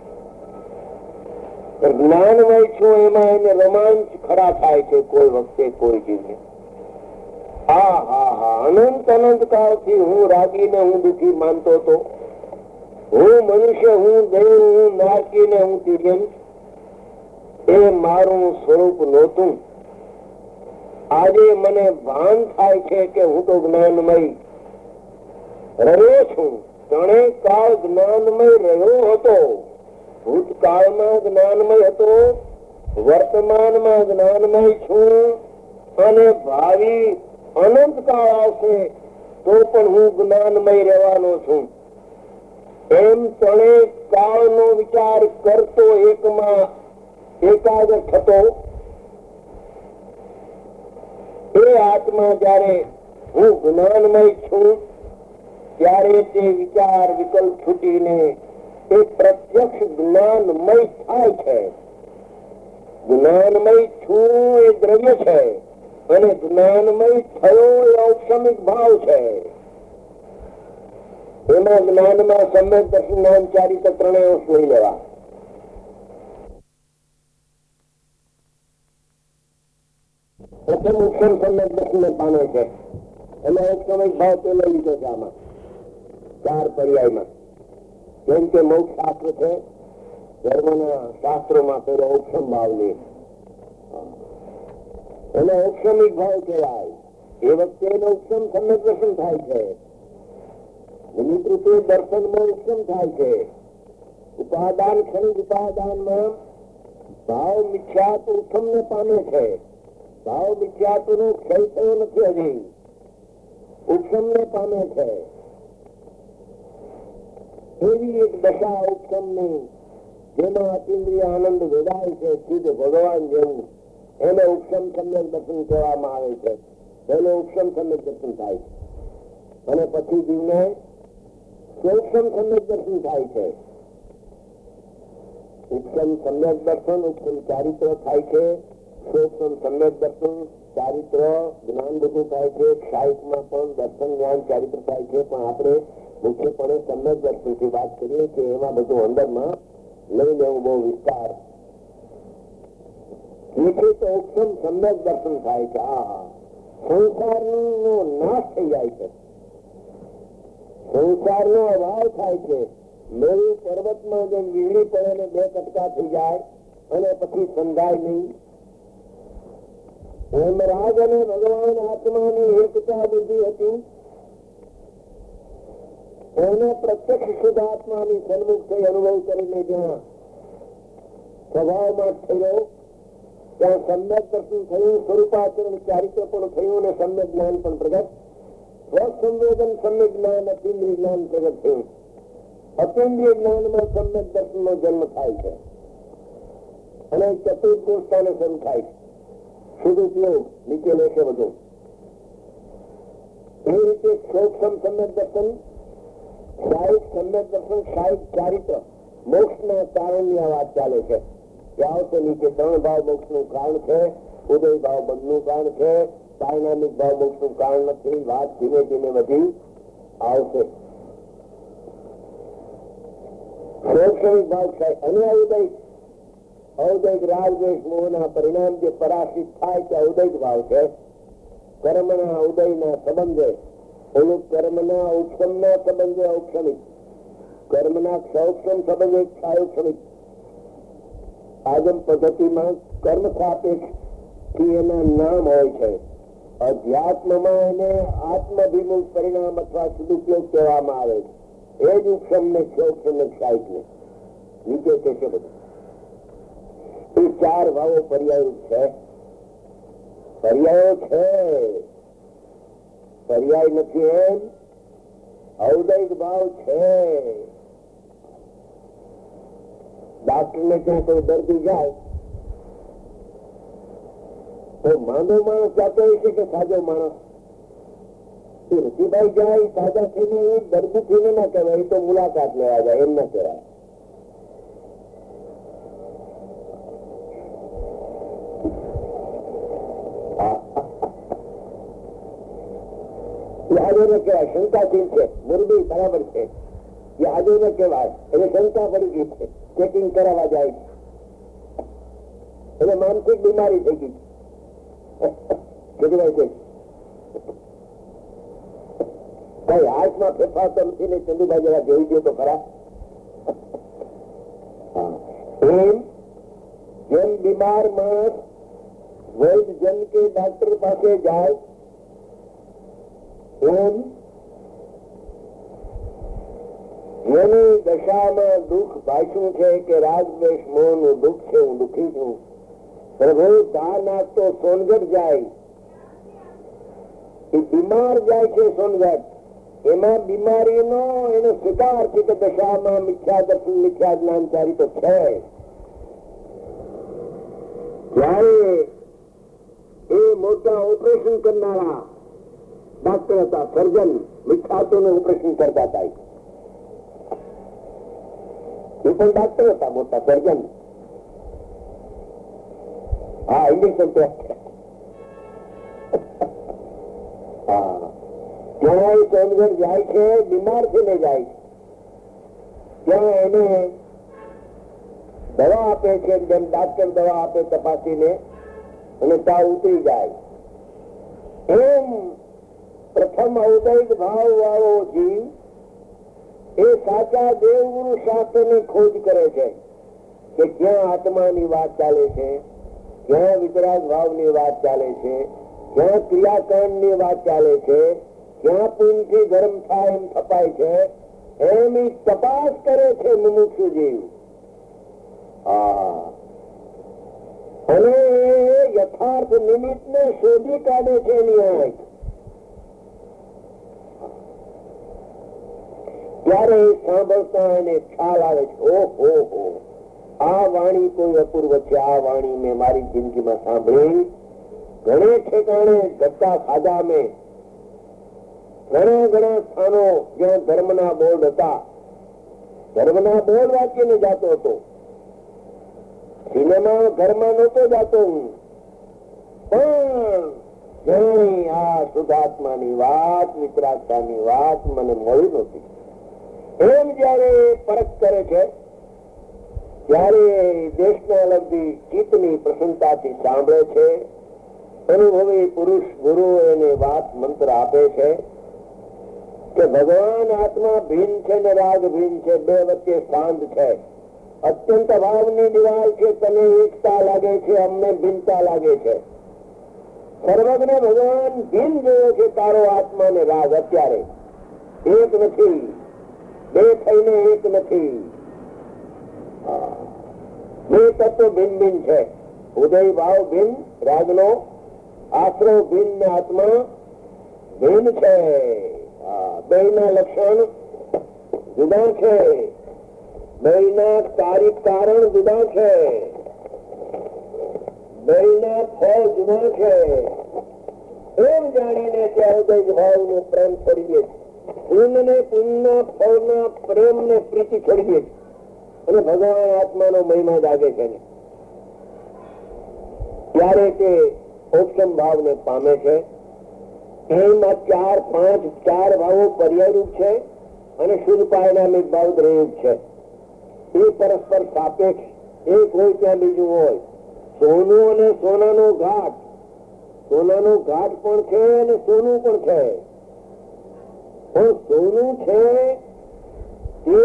જ્ઞાનમય છું એમાં એને રોમાંચ ખડા થાય છે કોઈ વખતે કોઈ જીવને. હા હા હા અનંત અનંત કાળથી હું રાગીને હું દુઃખી માનતો હતો. હું મનુષ્ય, હું દેવ, હું નારકી ને હું તિર્યન, એ મારું સ્વરૂપ નહોતું. આજે મને ભાન થાય છે કે હું તો જ્ઞાનમય રહ્યો છું. ત્રણે કાળ જ્ઞાનમય રહ્યો હતો. ભૂતકાળમાં જ્ઞાનમય હતો, વર્તમાનમાં જ્ઞાનમય છું અને ભાવિ અનંત કાળ આવશે તો પણ હું જ્ઞાનમય રહેવાનો છું. એમ ત્રણે કાળનો વિચાર કરતો એકમાં એકાગ્ર થતો એ આત્મા જયારે હું જ્ઞાનમય છું ત્યારે તે વિચાર વિકલ્પ છૂટીને એ પ્રત્યક્ષ જ્ઞાનમય થાય છે. જ્ઞાનમય છું એ દ્રવ્ય છે અને જ્ઞાનમય થયો એ ઔક્ષમિક ભાવ છે. એમાં જ્ઞાનમાં સમ્યક દર્શન, જ્ઞાન, ચારિત્ર ત્રણેય અંશ લઈ લેવા. પ્રથમ ઉત્તમ સમ્યક દર્શન પામે છે એમાં ઔક્ષમિક ભાવ પેલો લીધો છે. આમાં ચાર પર્યાયમાં જેમ કે મોક્ષ શાસ્ત્ર છે, ધર્મના શાસ્ત્રોમાં પેલો ઔક્ષમ ભાવ લે એને ઔક્ષમિક ભાવ કહેવાય. એ વખતે એનો ઉત્તમ સમ્યક દર્શન થાય છે. નિમિત્તે દર્શનમાં ઉત્તમ થાય છે. ઉપાદાન ખનિજ ઉપાદાનમાં ભાવ મિથ્યાત્વ ઉત્તમ ને પામે છે. ભાવ મિથ્યાત્વ નો ક્ષય થયો નથી, હજી ઉત્તમ ને પામે છે. એવી એક દશા ઉત્તમ ની જેમાં અતિન્દ્રિય આનંદ વેદાય છે, શુદ્ધ ભગવાન જેવું, એને ઉત્તમ સમ્યક દર્શન કહેવામાં આવે છે. એનો ઉત્તમ સમ્યક દર્શન થાય છે અને પછી જીવને સૂક્ષ્મ સમ્યક દર્શન થાય છે. ઉત્તમ સમ્યક દર્શન, ઉત્તમ ચારિત્ર થાય છે. સૂક્ષ્મ સમ્યક દર્શન, ચારિત્ર, જ્ઞાન બધું થાય છે. સાહિત્યમાં પણ દર્શન, જ્ઞાન, ચારિત્ર થાય છે. પણ આપણે મુખ્યપણે સમ્યક દર્શન થી વાત કરીએ કે એમાં બધું અંદરમાં લઈ લેવું બહુ વિસ્તાર. તેથી તો ઉત્તમ સમ્યક દર્શન થાય છે. આ સંસારનો નાશ થઈ જાય છે, સંસારનો અભાવ થાય છે. મેરુ પર્વતમાં જેમ વીજળી પડે ને બે કટકા થઈ જાય અને પછી સંધાય નહીં, એમ રાગ અને ભગવાન આત્માની એકતા બુદ્ધિ હતી. એને પ્રત્યક્ષ શુદ્ધ આત્માની સન્મુખ થઈ અનુભવ કરીને જ્યાં સ્વભાવમાં થયો ત્યાં સમ્યક દર્શન થયું, સ્વરૂપાચરણ ચારિત્ર પણ થયું અને સમ્યક જ્ઞાન પણ પ્રગટ. સ્વસંવેદન સમ્યક જ્ઞાન, અતિન્દ્રિય જ્ઞાન પ્રગટ થયું. અતિન્દ્રિય જ્ઞાનમાં સમ્યક દર્શન નો જન્મ થાય છે અને ચતુર્ગોષ્ઠાને શરૂ થાય છે. શુદ્ધ ઉપયોગ નીચે લેશે બધું. એ રીતે સૂક્ષ્મ સમ્યક દર્શન, સાહિક સમ્યક દર્શન, સાહિક ચારિત્ર, મોક્ષ ના કારણ ની આ વાત ચાલે છે. આવશે નીચે ત્રણ ભાવ મોક્ષ નું કારણ છે, ઉદય ભાવ બંધ નું કારણ છે, ડાયનામિક ભાવ મોક્ષ નું કારણ નથી. વાત ધીમે ધીમે વધી આવશે. શૈક્ષણિક ભાવ છે અને ઉદય ઔદૈક રાગદ્વેષ મોહના પરિણામ જે પરાશ્રિત થાય તે ઔદૈક ભાવ છે. કર્મના ઉદયના સંબંધે ઓલું કર્મના ઉત્સમના સંબંધે ઔક્ષમિક, કર્મના સૌક્ષમ સંબંધે ક્ષાયોક્ષમિક. આગમ પદ્ધતિમાં કર્મ સાપેક્ષ થી એના નામ હોય છે. અધ્યાત્મમાં એને આત્મભિમુખ પરિણામ અથવા સદુપયોગ કહેવામાં આવે છે. એ જ ઉક્ષમ ને સૌક્ષમ ને ક્ષાયિક ને નીચે છે બધું. એ ચાર ભાવો પર્યાય છે. પર્યાયો છે, પર્યાય નથી એમ. ઔદૈક ભાવ છે. ડોક્ટર ને ત્યાં કોઈ દર્દી જાય તો માંદો માણસ જાતો હોય છે કે સાજો માણસ? ઋષિભાઈ જાય સાજા થઈને એ દર્દી થઈને ના કહેવાય, તો મુલાકાત લેવા જાય એમ ના કહેવાય. યાદો ન કહેવાય, શંકાશીલ છે. મુરબી બરાબર છે, યાદો ન કહેવાય, એને શંકા પડી ગઈ છે, ચેકિંગ કરાવવા જાય છે, એને માનસિક બીમારી થઈ ગઈ છે. કઈ હાથમાં ફેરફાર તો નથી ને, ચંદુભાઈ જરા જોઈ ગયો તો ખરા. એમ જેમ બીમાર માણસ વૈદ્ય જન કે ડોક્ટર પાસે જાય, એમ જેની દશામાં દુઃખ ભાષ્યું છે કે રાગદ્વેષ મોહ નું દુઃખ છે, હું દુઃખી છું, પ્રભુ દાન આપતો સોનગઢ જાય, એ બીમાર જાય છે સોનગઢ, એમાં બીમારીનો એનો સ્વીકાર છે કે દશામાં મિથ્યા દર્શન મિથ્યા જ્ઞાનચારી તો છે. ત્યારે એ મોટા ઓપરેશન કરનારા ડોક્ટર હતા, સર્જન, મિથ્યાત્વનું ઓપરેશન કરતા હતા. એ પણ ડોક્ટર હતા, મોટા સર્જન. હા, ઇન્જેક્શન તો હા, ત્યાં સોનગઢ જાય છે, બીમાર થઈને જાય છે. ત્યાં એને દવા આપે છે, જેમ ડાક્ટર દવા આપે તપાસીને, અને તાવ ઉતરી જાય. એમ પ્રથમ અવદૈત ભાવ વાળો જીવ એ સાચા દેવગુરુ શાસ્ત્ર ની ખોજ કરે છે કે ક્યાં આત્માની વાત ચાલે છે, ક્યાં વિતરાગ ભાવની વાત ચાલે છે, ક્યાં ક્રિયાકાંડ ની વાત ચાલે છે, ક્યાં પુણ્યથી ધર્મ થાય એમ થપાય છે, એમ તપાસ કરે છે મુમુક્ષુ જીવ. અને યથાર્થ નિમિત્ત ને શોધી કાઢે છે એની આંખ. ત્યારે સાંભળતા એને ખ્યાલ આવે છે, ઓહો હો, આ વાણી કોઈ અપૂર્વ છે, આ વાણી મેં મારી જિંદગીમાં સાંભળી. ઘણે ઠેકાણે ધક્કા ખાધા મેં, ઘણા ઘણા સ્થાનો જ્યાં ધર્મના બોર્ડ હતા, ધર્મના બોર્ડ વાંચીને જાતો હતો. સિનેમા ઘરમાં નહોતો જાતો હું, પણ જાણી આ શુદ્ધાત્માની વાત, વિતરાગતાની વાત મને મળી નહોતી. એમ જયારે પરખ કરે છે, ત્યારે દેશના લગતી ચિત્તની પ્રસન્નતાથી સાંભળે છે. અનુભવી પુરુષ ગુરુ એને વાત મંત્ર આપે છે કે ભગવાન આત્મા ભિન્ન છે ને રાગ ભિન્ન છે, બે વચ્ચે સાંધ છે. અત્યંત ભાવની દિવાલ છે, તને એકતા લાગે છે, અમને ભિન્નતા લાગે છે. સર્વજ્ઞ ભગવાન ભિન્ન જોયો છે તારો આત્મા ને રાગ. અત્યારે એક નથી, બે થઈને એક નથી, બે તત્વ ભિન્ન ભિન્ન છે. ઉદય ભાવ ભિન્ન, રાગનો આશ્રવ ભિન્ન ને આત્મા ભિન્ન છે. બે ના લક્ષણ જુદા છે, બે ના તારીખ કારણ જુદા છે, બે ના ફળ જુદા છે. એમ જાણીને ત્યાં ઉદય ભાવ નો પ્રેમ છોડીએ, પુણ્ય ને પુણ્ય ફળ ના પ્રેમ ને પ્રીતિ છોડીએ, અને ભગવાન આત્માનો મહિમા જાગે છે. ત્યારે તે ઓક્ષમ ભાવ ને પામે છે. એમ આ ચાર પાંચ ચાર ભાવો પર્યાયરૂપ છે, અને શુદ્ધ પારિણામિક ભાવ દ્રયુપ છે. એ પરસ્પર સાપેક્ષ, એક હોય ત્યાં બીજું હોય. સોનું અને સોનાનો ઘાટ, સોનાનો ઘાટ પણ છે અને સોનું પણ છે. પણ સોનું છે તે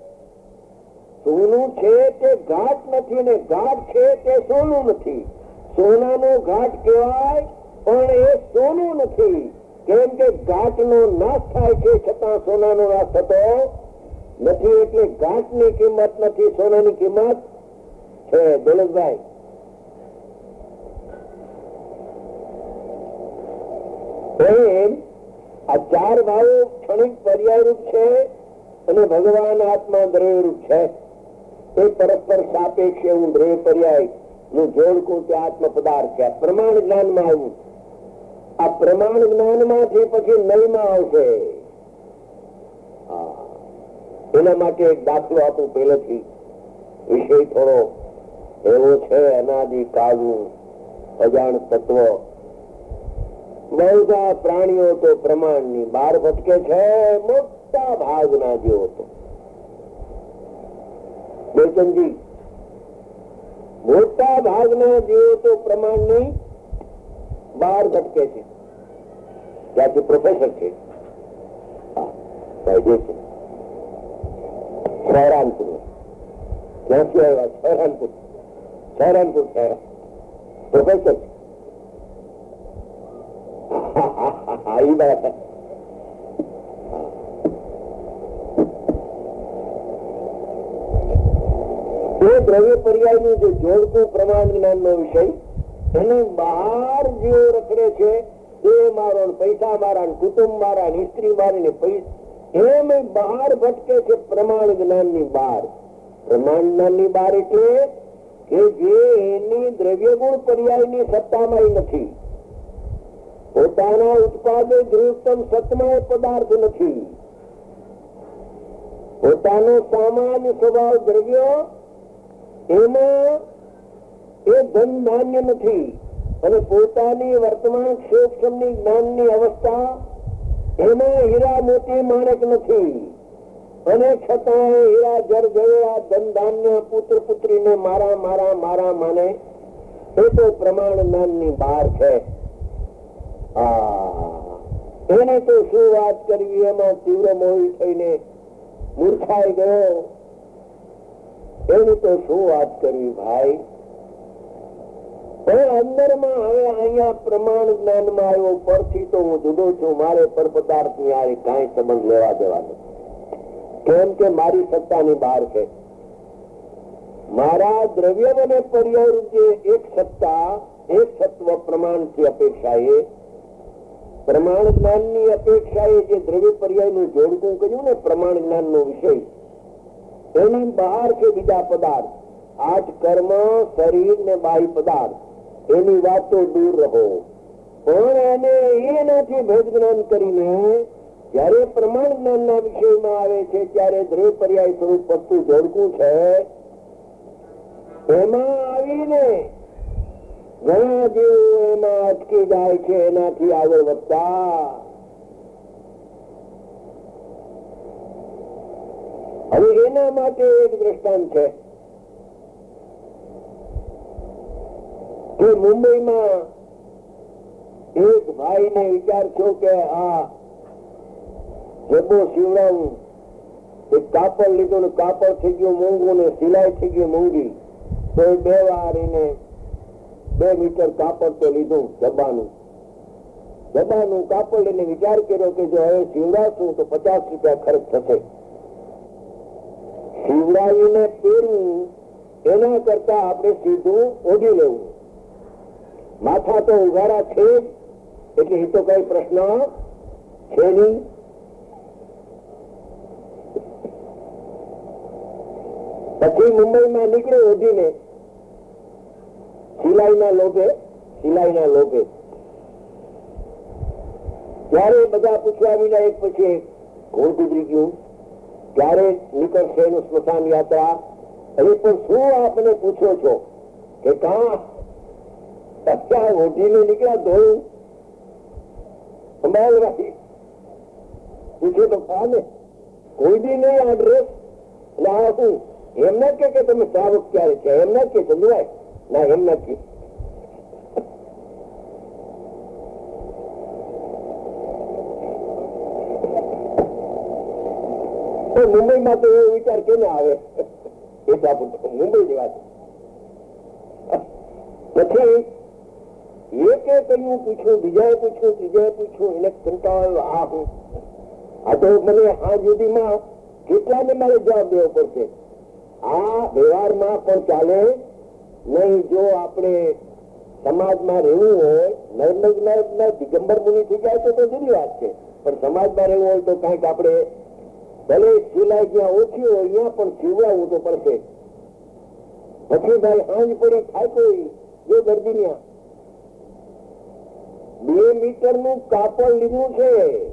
સોનું છે તે ઘાટ નથી, ને ઘાટ છે તે સોનું નથી. સોનાનો ઘાટ કહેવાય પણ એ સોનું નથી, કેમ કે ઘાટ નો નાશ થાય છે છતાં સોનાનો નાશ થતો નથી. એટલે ઘાટ ની કિંમત નથી, સોનાની કિંમત છે. દોલતભાઈ, એમ આ ચાર ભાવો ક્ષણિક પર્યાયરૂપ છે, અને ભગવાન આત્મા દ્રવ્યરૂપ છે. એ પરસ્પર સાપેક્ષ એવું દ્રવ્ય પર્યાય નું જોડકું તે આત્મ પદાર્થ છે. પ્રમાણ જ્ઞાન માં આવ્યું. આ પ્રમાણ જ્ઞાન માંથી પછી નયમાં આવશે. એના માટે એક દાખલો આપું પહેલેથી. વિષય થોડો એવો છે, અનાદિ કાળનું અજાણ તત્વ બધા પ્રાણીઓ તો પ્રમાણની બહાર ભટકે છે, મોટા ભાગના જેવો તો બેચનજી મોટા ભાગના જેવો તો પ્રમાણની બહાર ભટકે છે. ત્યાંથી પ્રોફેસર છે સહેરાનપુર. ક્યાંથી આવ્યા? સહેરાનપુર. સહેરાનપુર શહેર પ્રોફેસર છે. એ બરાબર. એ દ્રવ્ય પર્યાયનું જે જોડકું પ્રમાણ જ્ઞાનનો વિષય, એની બહાર જેવો રખડે છે, એ મારો, પૈસા મારા, કુટુંબ મારા, સ્ત્રી મારી, એમ બહાર ભટકે છે પ્રમાણ જ્ઞાનની બહાર. પ્રમાણ જ્ઞાનની બહાર એટલે કે જે એની દ્રવ્ય ગુણ પર્યાયની સત્તામાં નથી, પોતાના ઉત્પાદે ધ્રુવતમ સત્મય પદાર્થ નથી, પોતાનો સામાન્ય સ્વભાવ દ્રવ્ય એમાં એ ધન ધાન્ય નથી, અને પોતાની વર્તમાન ક્ષેત્રની જ્ઞાનની અવસ્થા એમાં હીરા મોતી માણેક નથી, અને છતાં હીરા જર જવેરા ધન ધાન્ય પુત્ર પુત્રીને મારા મારા મારા માને, એ તો પ્રમાણ જ્ઞાનની બહાર છે. એને તો શું વાત કરવી, એમાં તીવ્ર મોહી થઈને મૂર્છાઈ ગયો, એની તો શું વાત કરવી ભાઈ. પણ અંદરમાં હવે અહીંયા પ્રમાણ જ્ઞાનમાં આવ્યો, પરથી તો હું જુદો છું, મારે પર પદાર્થ ની આ કાંઈ સંબંધ લેવા દેવાનો, કેમ કે મારી સત્તાની બહાર છે. મારા દ્રવ્ય અને પર્યાય જે એક સત્તા, એક સત્વ પ્રમાણથી અપેક્ષાએ, પ્રમાણ જ્ઞાનની અપેક્ષાએ જે દ્રવ્ય પર્યાયનું જોડકું કર્યું ને પ્રમાણ જ્ઞાનનો વિષય, એની બહાર છે બીજા પદાર્થ, આઠ કર્મ, શરીર ને બાહ્ય પદાર્થ, એની વાતો દૂર રહો. પણ એને એનાથી ભેદ જ્ઞાન કરીને જયારે પ્રમાણ જ્ઞાનના વિષયમાં આવે છે, ત્યારે દ્રવ્ય પર્યાય સ્વરૂપ વસ્તુ જોડકું છે, એમાં આવીને ઘણા જેવો એમાં અટકી જાય છે, એનાથી આગળ વધતા. હવે એના માટે એક દ્રષ્ટાંત છે કે મુંબઈમાં એક ભાઈ ને વિચાર થયો કે આ જબ્બો સીવડાવું, એક કાપડ લીધું ને કાપડ થઈ ગયું મોંઘું ને સિલાઈ થઈ ગઈ મોંઘી, તો બે વાર એને બે મીટર કાપડ તો લીધું જબ્બાનું. જબ્બાનું કાપડ લઈને વિચાર કર્યો કે જો હવે સીવડાવશું તો પચાસ રૂપિયા ખર્ચ થશે, સીવડાવીને પહેરવું એના કરતા આપણે સીધું ઓઢી લેવું. માથા તો ઉઘાડા છે જ, એટલે એ તો કઈ પ્રશ્ન છે નહીં. પછી મુંબઈમાં નીકળ્યો ઓઢીને, સિલાઈના લોભે, સિલાઈના લોભે. ત્યારે બધા પૂછવા વિના એક પછી એક ઘોડ ગુજરી ગયું, ક્યારે નીકળશે એનું સ્મશાન યાત્રા. હવે પણ શું આપને પૂછો છો કે કા અત્યારે ઓઢીને નીકળ્યા ધોયું સંભાળવાથી પૂછે તો કાલે કોઈ બી નહીં આ ડ્રેસ. એટલે આ શું એમ ના કે તમે શ્રાવક ક્યારે છે, એમ ના કે સમજાય ના, એમ નથી. મુંબઈમાં તો એવો વિચાર કેમ આવે, એ મુંબઈ ની વાત. પછી એકે કયું પૂછ્યું, બીજાએ પૂછ્યું, ત્રીજાએ પૂછ્યું, એને કંટાળો આ હું આ તો મને આ સુધીમાં કેટલાને મારે જવાબ દેવો પડશે. આ વ્યવહારમાં પણ ચાલે નહીં. જો આપણે સમાજમાં રહેવું હોય, નર્મદ દિગંબર મુનિ થઈ જાય તો જુદી વાત છે, પણ સમાજમાં રહેવું હોય તો કઈક આપણે ભલે સિલાઈ જ્યાં ઓછી હોય અહીંયા પણ સીવડાવવું તો પડશે. પછી ભાઈ હાંજ પડી થાય કોઈ જો દર્દી બે મીટર નું કાપડ લીધું છે,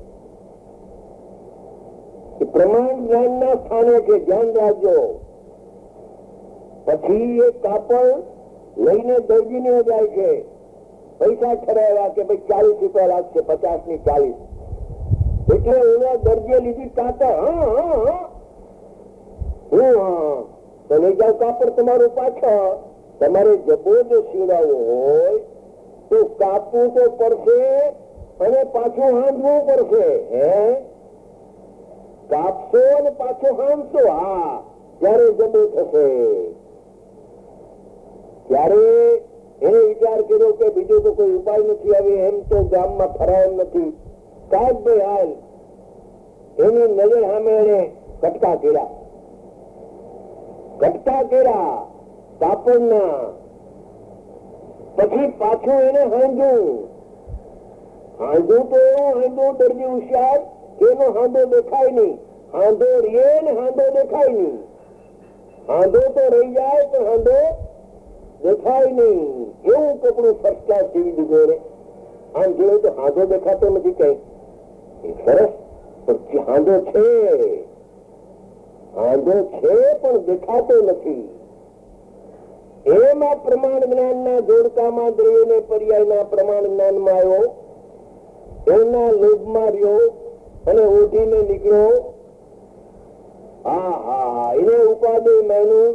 પ્રમાણ જ્ઞાન ના સ્થાને છે, ધ્યાન રાખજો. પછી એ કાપડ લઈને દર્દીને જાય છે, પૈસા ઠરાવ્યા કે ભાઈ ચાલીસ રૂપિયા લાગશે, પચાસ ની ચાલીસ, એટલે એના દરજે લીધી કાંતા. હા હા હા હું હા તો લઈ જાવ કાપડ તમારું પાછળ. તમારે જબો જો સીવડાવવો હોય તો કાપવું તો પડશે અને પાછું હાંધવું પડશે. હે કાપશો અને પાછું હાંધશો, હા ત્યારે જબો થશે. ત્યારે એને વિચાર કર્યો કે બીજું તો કોઈ ઉપાય નથી, આવે એમ તો ગામમાં ફરાય એમ નથી. સાહેબ ભાઈ હાલ એની નજર સામે એને કટકા કર્યા, કટકા કર્યા કાપડના. પછી પાછું એને હાંધ્યું. હાંધું તો એવું હાંધું દરજી હોશિયાર કે એનો હાંધો દેખાય નહીં. હાંધો રે ને હાંધો દેખાય નહીં. હાંધો તો રહી જાય પણ હાંધો દેખાય નહીં. એવું કપડું ફર્સ્ટ ક્લાસ સીવી દીધું રે. આમ જોયું તો હાંધો દેખાતો નથી કઈ. સરસ, પણ હાંધો છે, હાંધો છે પણ દેખાતો નથી. એમાં પ્રમાણ જ્ઞાન ના જોડકામાં દ્રવ્યને પર્યાયના પ્રમાણ જ્ઞાનમાં આવ્યો, એના લોભમાં રહ્યો અને ઉઠીને નીકળ્યો. હા હા હા એને ઉપાધિ માન્યું.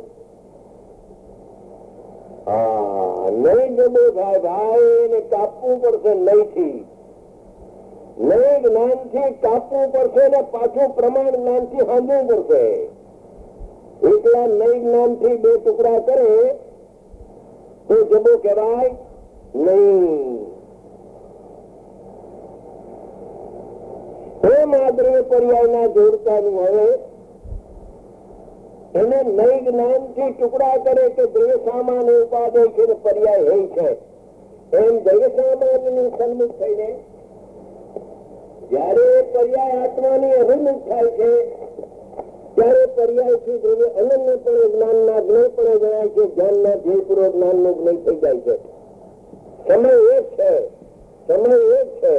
હા નહીં જબો થાય ભાઈ, એને કાપવું પડશે નહીંથી. નય જ્ઞાન થી કાપવું પડશે ને પાછું પ્રમાણ જ્ઞાન થી હાંધવું પડશે. એકલા નય જ્ઞાન થી બે ટુકડા કરે તો જબો કહેવાય નહીં. એમ આ દ્રવ્ય પર્યાયના જોડકાનું હવે એને નય જ્ઞાન થી ટુકડા કરે કે દ્રવ્ય સામાન ઉપાદય છે ને પર્યાય હે છે. એમ દ્રવ્ય સામાન નું સન્મુખ થઈને જયારે પર્યાય આત્માની અભિમુખ થાય છે ત્યારે પર્યાય થી દ્રવ્ય અનન્ય પણ જ્ઞાન ના જ્ઞ પણ જણાય છે. જ્ઞાન ના ધ્યેયપૂર્વક જ્ઞાન નું જ્ઞ થઈ જાય છે. સમય એક છે, સમય એક છે.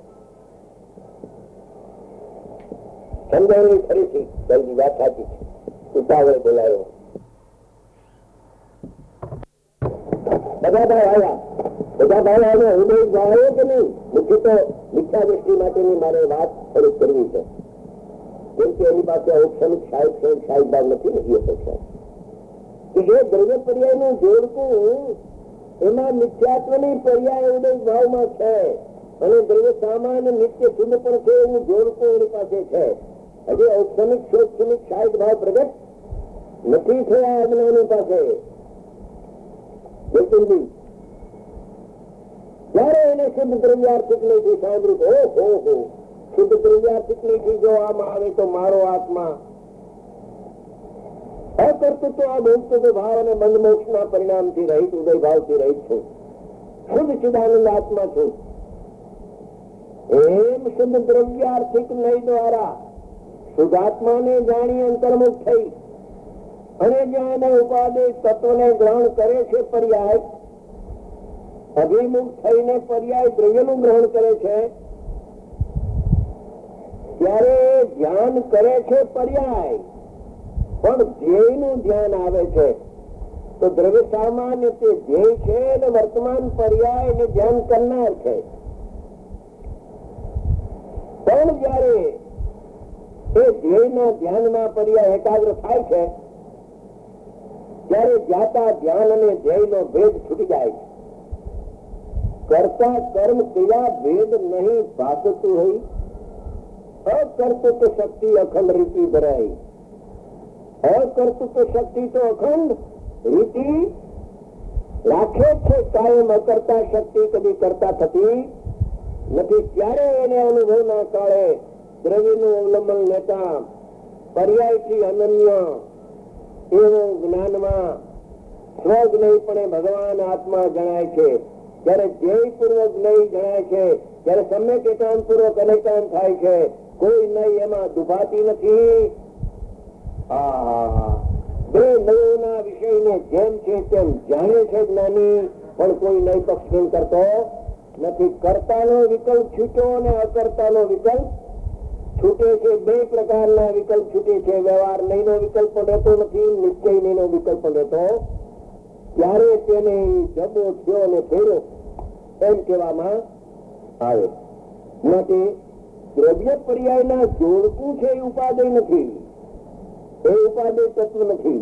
સમજાવણી ફરીથી જલ્દી વાત સાચી છે. ઉતાવળે બોલાયો. બધા ભાઈ આવ્યા, બધા ભાઈ આવ્યા. ઉદય આવ્યો કે નહીં? મુખ્ય તો મિથ્યા દ્રષ્ટિ માટેની મારે વાત થોડીક કરવી છે. કેમ કે એની પાસે ઔક્ષણિક સાહેબ છે, સાહેબ ભાવ નથી ને એ અપેક્ષા કે જે દ્રવ્ય પર્યાય નું જોડકું એમાં મિથ્યાત્વની પર્યાય ઉદય ભાવમાં છે અને દ્રવ્ય સામાન્ય નિત્ય શુદ્ધ પણ છે એવું જોડકું એની પાસે છે. હજી ઔક્ષણિક શોક્ષણિક સાહેબ ભાવ પ્રગટ નથી થયા અજ્ઞાની પાસે. જયારે એને શુદ્ધ દ્રવ્યાર્થિક નહીં સાંભળ્યું, હો હો હો શુદ્ધ દ્રવ્યાર્થિક નહીં જોવામાં આવે તો મારો આત્મા અકર્તૃત્વ આ ભોગતૃત્વ ભાવ અને બંધ મોક્ષ ના પરિણામ થી રહિત ઉદય ભાવ થી રહિત છું. શુદ્ધ ચિદાનંદ આત્મા છું. એમ શુદ્ધ દ્રવ્યાર્થિક નહીં દ્વારા શુદ્ધાત્માને જાણી અંતર્મુખ થઈ અને જ્યાં એને ઉપાદેય તત્વને ગ્રહણ કરે છે પર્યાય, અભિમુખ થઈને પર્યાય દ્રવ્યનું ગ્રહણ કરે છે ત્યારે ધ્યાન કરે છે પર્યાય પણ ધ્યેયનું ધ્યાન આવે છે. તો દ્રવ્ય સામાન્ય તે ધ્યેય છે અને વર્તમાન પર્યાય ને ધ્યાન કરનાર છે. પણ જયારે એ ધ્યેયના ધ્યાનમાં પર્યાય એકાગ્ર થાય છે ત્યારે જાતા ધ્યાન અને ધ્યેયનો ભેદ છૂટી જાય છે. કરતા કર્મ ક્રિયા ભેદ નહીં ભાગતું હોય, અકર્તૃત્વ શક્તિ અખંડ રીતિ ધરાય. અકર્તૃત્વ શક્તિ તો અખંડ રીતિ રાખે છે કાયમ. અકર્તા શક્તિ કદી કરતા થતી નથી. ત્યારે એને અનુભવ ના કાળે દ્રવ્યનું અવલંબન લેતા પર્યાયથી અનન્ય એવું જ્ઞાનમાં સ્વજ્ઞયપણે ભગવાન આત્મા જણાય છે. જયારે ધ્યેયપૂર્વક નહીં જણાય છે ત્યારે સમ્યક એકાંત પૂર્વક અનેકાંત થાય છે. કોઈ નહીં એમાં દુભાતી નથી. બે નયોના વિષયને જેમ છે તેમ જાણે છે જ્ઞાની, પણ કોઈ નય પક્ષ કરતો નથી. કર્તાનો વિકલ્પ છૂટ્યો અને અકર્તાનો વિકલ્પ છૂટે છે. બે પ્રકારના વિકલ્પ છૂટે છે. વ્યવહાર નહીં નો વિકલ્પ પણ રહેતો નથી, નિશ્ચય નહીં નો વિકલ્પ પણ રહેતો. ત્યારે તેને જબો થયો અને ફેર્યો એમ કહેવામાં આવે. માટે દ્રવ્ય પર્યાયના જોડકું છે એ ઉપાદેય નથી, એ ઉપાદેય તત્વ નથી.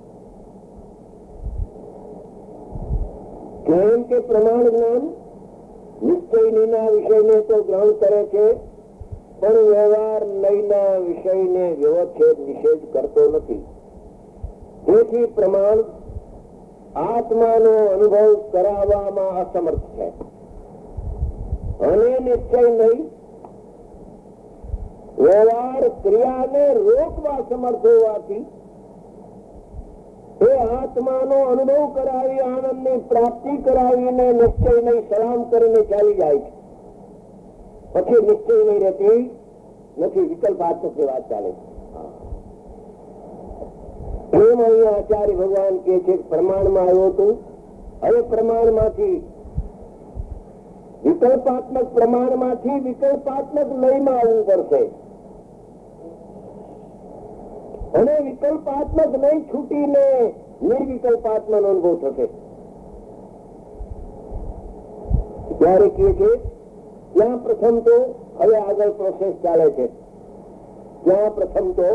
કેમ કે પ્રમાણ જ્ઞાન નિશ્ચયના વિષયને તો ગ્રહણ કરે છે, પણ વ્યવહાર લયના વિષયને વ્યવચ્છેદ નિષેધ કરતો નથી. તેથી પ્રમાણ આત્માનો અનુભવ કરાવવામાં અસમર્થ છે. અને નિશ્ચય નહીં વ્યવહાર ક્રિયાને રોકવા સમર્થ હોવાથી એ આત્માનો અનુભવ કરાવી આનંદની પ્રાપ્તિ કરાવીને નિશ્ચય નહીં સલામ કરીને ચાલી જાય છે. પછી નિશ્ચય નહીં રહેતી નથી, વિકલ્પાત્મકની વાત ચાલે છે. એમ અહીંયા આચાર્ય ભગવાન કે છે પ્રમાણમાં આવ્યો હતું, હવે પ્રમાણમાંથી વિકલ્પાત્મક પ્રમાણમાંથી વિકલ્પાત્મક લયમાં આવવું પડશે. અને વિકલ્પાત્મક નહીં છૂટીને નિર્વિકલ્પાત્મા નો અનુભવ થશે. ત્યારે કહે છે ત્યાં પ્રથમ તો હવે આગળ પ્રોસેસ ચાલે છે. ત્યાં પ્રથમ તો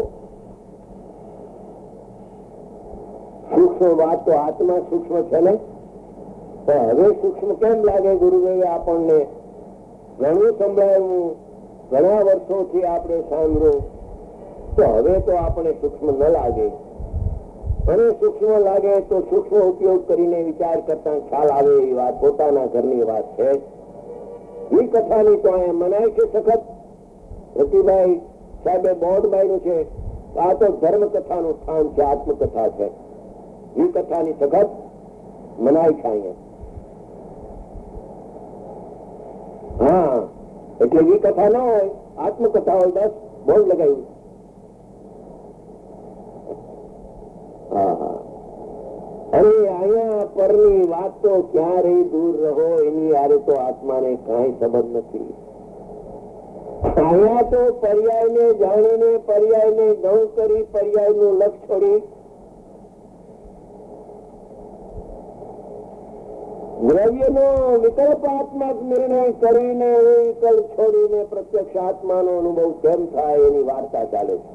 સૂક્ષ્મ વાત તો આત્મા સૂક્ષ્મ છે ને, તો હવે સૂક્ષ્મ કેમ લાગે? ગુરુદેવે આપણને ઘણું સંભળાયું, ઘણા વર્ષોથી આપણે સાંભળ્યું, તો હવે તો આપણે સૂક્ષ્મ ન લાગે. અને સૂક્ષ્મ લાગે તો સૂક્ષ્મ ઉપયોગ કરીને વિચાર કરતા ખ્યાલ આવે એવી વાત પોતાના ઘરની વાત છે. એ કથાની તો અહીંયા મનાય છે સખત. રતિભાઈ સાહેબે બોર્ડ બાંધ્યું છે, આ તો ધર્મ કથાનું સ્થાન છે, આત્મકથા છે. એ કથાની સખત મનાય છે અહીંયા. હા, એટલે એ કથા ના હોય, આત્મકથા હોય, બસ બોર્ડ લગાવ્યું. અરે અહીંયા પરની વાત તો ક્યારેય દૂર રહો, એની યારે તો આત્માને કઈ સંબંધ નથી. અહીંયા તો પર્યાયને જાણીને પર્યાયને ગૌણ કરી પર્યાયનું લક્ષ છોડી દ્રવ્યનો વિકલ્પાત્મક નિર્ણય કરીને વિકલ્પ છોડીને પ્રત્યક્ષ આત્માનો અનુભવ કેમ થાય એની વાર્તા ચાલે છે.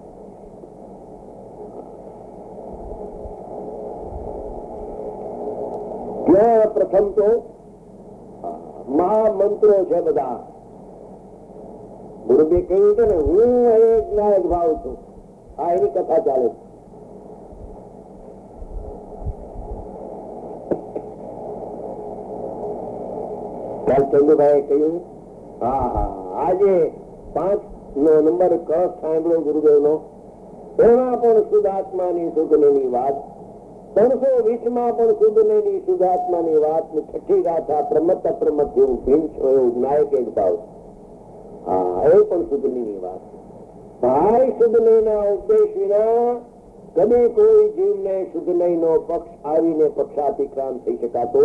ત્યાં પ્રથમ તો મહામંત્રો છે બધા. ગુરુદેવ કહ્યું છે ને, હું એક નાયક ભાવ છું. આ એની કથા ચાલે છે. કાલ ચંદુભાઈ કહ્યું, હા હા આજે પાંચ નો નંબર કળશ સાંભળ્યો ગુરુદેવ નો, એમાં પણ શુદ્ધાત્માની શુદ્ધની વાત, ત્રણસો વીસ માં પણ શુદ્ધની શુદ્ધાત્માની વાત, છઠ્ઠી ગાથા પ્રમત અપ્રમત જેવું ભીમ છો એવું નાયક એક ભાવ. હા, એ પણ શુદ્ધની વાત. ભાઈ શુદ્ધની ના ઉપદેશ વિના કદી કોઈ જીવને શુદ્ધની નો પક્ષ આવીને પક્ષાતિક્રાંત થઈ શકાતો.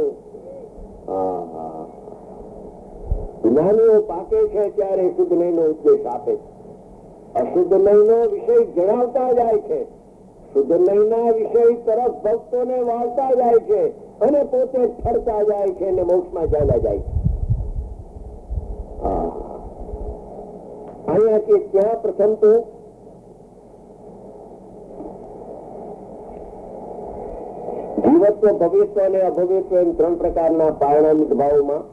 જ્ઞાનીઓ પાકે છે ત્યારે શુદ્ધ નહી નો ઉપદેશ આપે છે, અશુદ્ધ નહી નો વિષય જણાવતા જાય છે, શુદ્ધ નહી ના વિષય તરફ ભક્તોને વાળતા જાય છે, અને પોતે ઠરતા જાય છે અને મોક્ષમાં ચાલ્યા જાય છે. અહીંયા કે ત્યાં પ્રથમ તો જીવત્વ ભવિષ્ય અને અભવિષ્ય એમ ત્રણ પ્રકારના પારણામિક ભાવમાં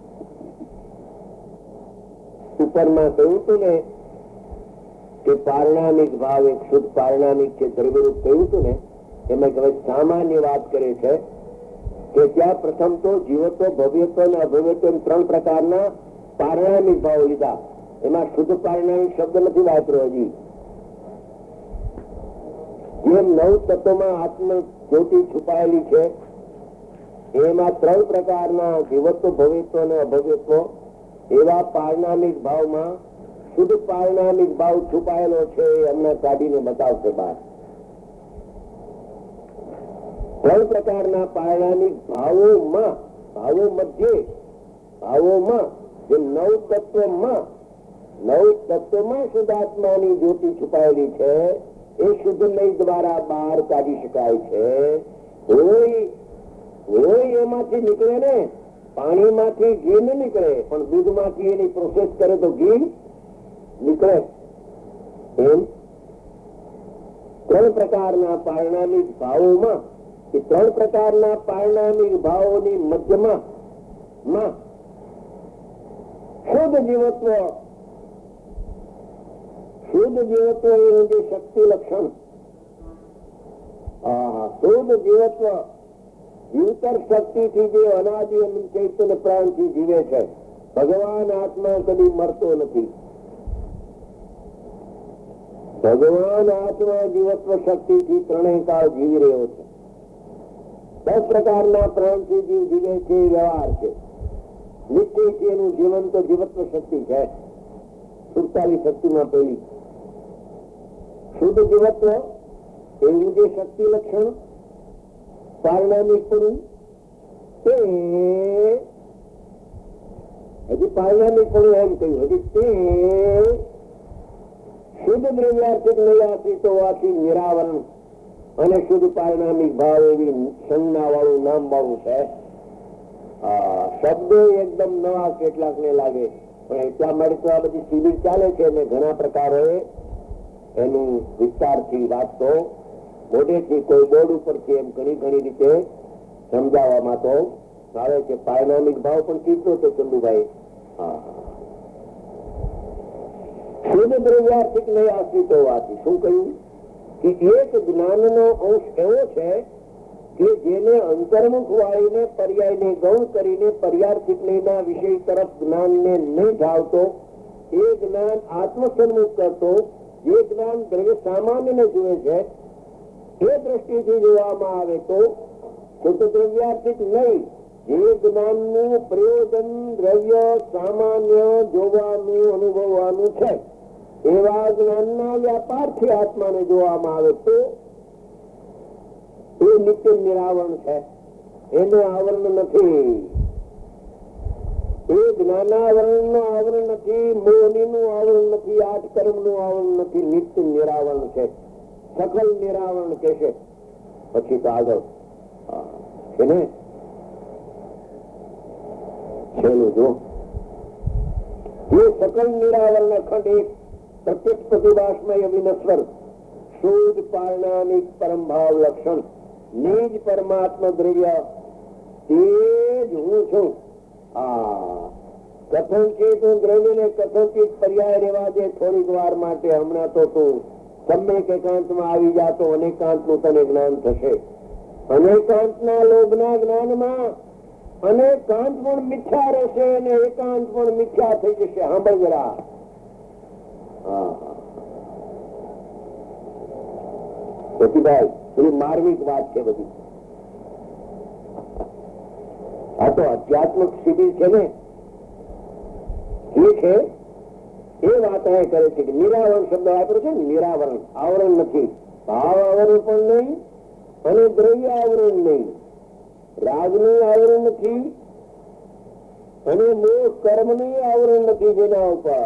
ઉપરમાં કહ્યું હતું ને કે પારણામિક ભાવ એક શુદ્ધ પારણામિક છે, દ્રવ્યરૂપ કહ્યું હતું ને, એમાં હવે સામાન્ય વાત કરે છે કે ત્યાં પ્રથમ તો જીવત્વ ભવ્યત્વ અને અભવ્યત્વ એમ ત્રણ પ્રકારના પારણામિક ભાવ લીધા. એમાં શુદ્ધ પારણામિક શબ્દ નથી વાપર્યો હજી. જેમ નવ તત્વમાં આત્મ જ્યોતિ છુપાયેલી છે, એમાં ત્રણ પ્રકારના જીવત્વ ભવ્યત્વ અને અભવ્યત્વ, એવા પારણામિક ભાવમાં શુદ્ધ પારણામિક ભાવ છુપાયેલો છે. એ હમણાં કાઢીને બતાવશે બહાર. ત્રણ પ્રકારના પારણામિક ભાવોમાં, ભાવો મધ્યે ભાવોમાં જે નવ તત્વમાં નવ તત્વમાં શુદ્ધાત્માની જ્યોતિ છુપાયેલી છે, એ શુદ્ધ નય દ્વારા બહાર કાઢી શકાય છે. હોય હોય એમાંથી નીકળે ને પાણીમાંથી ઘી ન નીકળે, પણ દૂધમાંથી એની પ્રોસેસ કરે તો ઘી નીકળે. એમ ત્રણ પ્રકારના પારણામિક ભાવોમાં, એ ત્રણ પ્રકારના પારણામિક ભાવોની મધ્યમાં માં શુદ્ધ જીવત્વ, શુદ્ધ જીવત્વ એનું જે શક્તિ લક્ષણ, શુદ્ધ જીવત્વ જીવતર શક્તિથી જે અનાદિ ચૈતન્ય પ્રાણથી જીવે છે. ભગવાન આત્મા કદી મરતો નથી. ભગવાન આત્મા જીવત્વ શક્તિથી ત્રણેય કાળ જીવી રહ્યો છે. દસ પ્રકારના પ્રાણથી જીવ જીવે છે, વ્યવહાર છે, નિશ્ચયથી એનું જીવન તો જીવત્વ શક્તિ છે. સુડતાલીસ શક્તિમાં પેલી શુદ્ધ જીવત્વ એવું જે શક્તિ લક્ષણ પારણામિક પડવું, તે હજી પારણામિક પડવું એમ કહ્યું, હજી તે શુદ્ધ દ્રવ્યાર્થિક નૈયાર્થિક હોવાથી નિરાવરણ અને શુદ્ધ પારણામિક ભાવ એવી સંજ્ઞા વાળું નામ વાળું છે. શબ્દો એકદમ નવા કેટલાક ને લાગે, પણ એટલા માટે તો આ બધી શિબિર ચાલે છે અને ઘણા પ્રકારોએ એનું વિસ્તારથી વાત તો મોઢેથી કોઈ બોર્ડ ઉપરથી એમ ઘણી ઘણી રીતે સમજાવવામાં તો આવે છે. પારણામિક ભાવ પણ કીધો તો ચંદુભાઈ. હા, શુદ્ધ દ્રવ્યાર્થિક નહીં આશ્રિત હોવાથી શું કહ્યું કે એક જ્ઞાનનો અંશ એવો છે કે જેને અંતર્મુખ વાળીને પર્યાયને ગૌણ કરીને પર્યાર્થિક નહીના વિષય તરફ જ્ઞાનને નહીં ધાવતો, એ જ્ઞાન આત્મસન્મુખ કરતો, જે જ્ઞાન દ્રવ્ય સામાન્યને જુએ છે એ દ્રષ્ટિથી જોવામાં આવે તો શુદ્ધ દ્રવ્યાર્થિક નહીં, જે જ્ઞાનનું પ્રયોજન દ્રવ્ય સામાન્ય જોવાનું અનુભવવાનું છે એવા જ્ઞાનના વ્યાપારથી આત્માને જોવામાં આવે તો એ નિત્ય નિરાવરણ છે. એનું આવરણ નથી, એ જ્ઞાનાવરણ નું આવરણ નથી, મોહની નું આવરણ નથી, આઠ કર્મ નું આવરણ નથી, નિત્ય નિરાવરણ છે. સકલ નિરાવરણ કે છે. પછી તો આગળ છે ને છેલ્લું જો એ સકલ નિરાવરણ અખંડ એક પ્રત્યક્ષ પ્રતિભાસમય અવિનશ્વર શુદ્ધ પારણામિક પરમ ભાવ લક્ષણ નિજ પરમાત્મા દ્રવ્ય તે જ હું છું. આ કથનચિત હું દ્રવ્ય ને કથનચિત પર્યાય રેવા દે થોડીક વાર માટે. હમણાં તો તું સમ્યક એકાંતમાં આવી જાતો અનેકાંત નું તને જ્ઞાન થશે. અનેકાંત ના લોભ ના જ્ઞાનમાં અનેકાંત પણ મિથ્યા રહેશે અને એકાંત પણ મિથ્યા થઈ જશે. સાંભળ જરા, ભાઈ પેલી માર્મિક વાત છે બધી. આ તો અધ્યાત્મિક શિબિર છે ને, એ છે એ વાત એ કરે છે કે નિરાવરણ શબ્દ વાપર્યો છે ને, નિરાવરણ આવરણ નથી, ભાવ આવરણ પણ નહીં અને દ્રવ્ય આવરણ નહીં, રાગ નું આવરણ નથી અને મોહ કર્મ નું આવરણ નથી. જેના ઉપર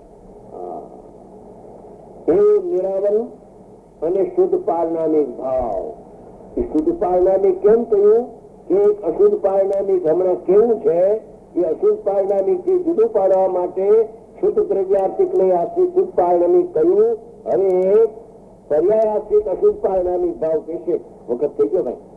એ નિરાવરણ અને શુદ્ધ પારણામિક ભાવ. એ શુદ્ધ પારણામિક કેમ કહ્યું કે એક અશુદ્ધ પારણામિક હમણાં કેવું છે, એ અશુદ્ધ પારણામિક થી જુદું પાડવા માટે શુદ્ધ દ્રવ્યાર્થિક નહીં આશ્રિત શુદ્ધ પારણામિક કહ્યું. હવે એક પર્યાય આશ્રિત અશુદ્ધ પારણામિક ભાવ કે છે. વખત થઈ ગયો ભાઈ.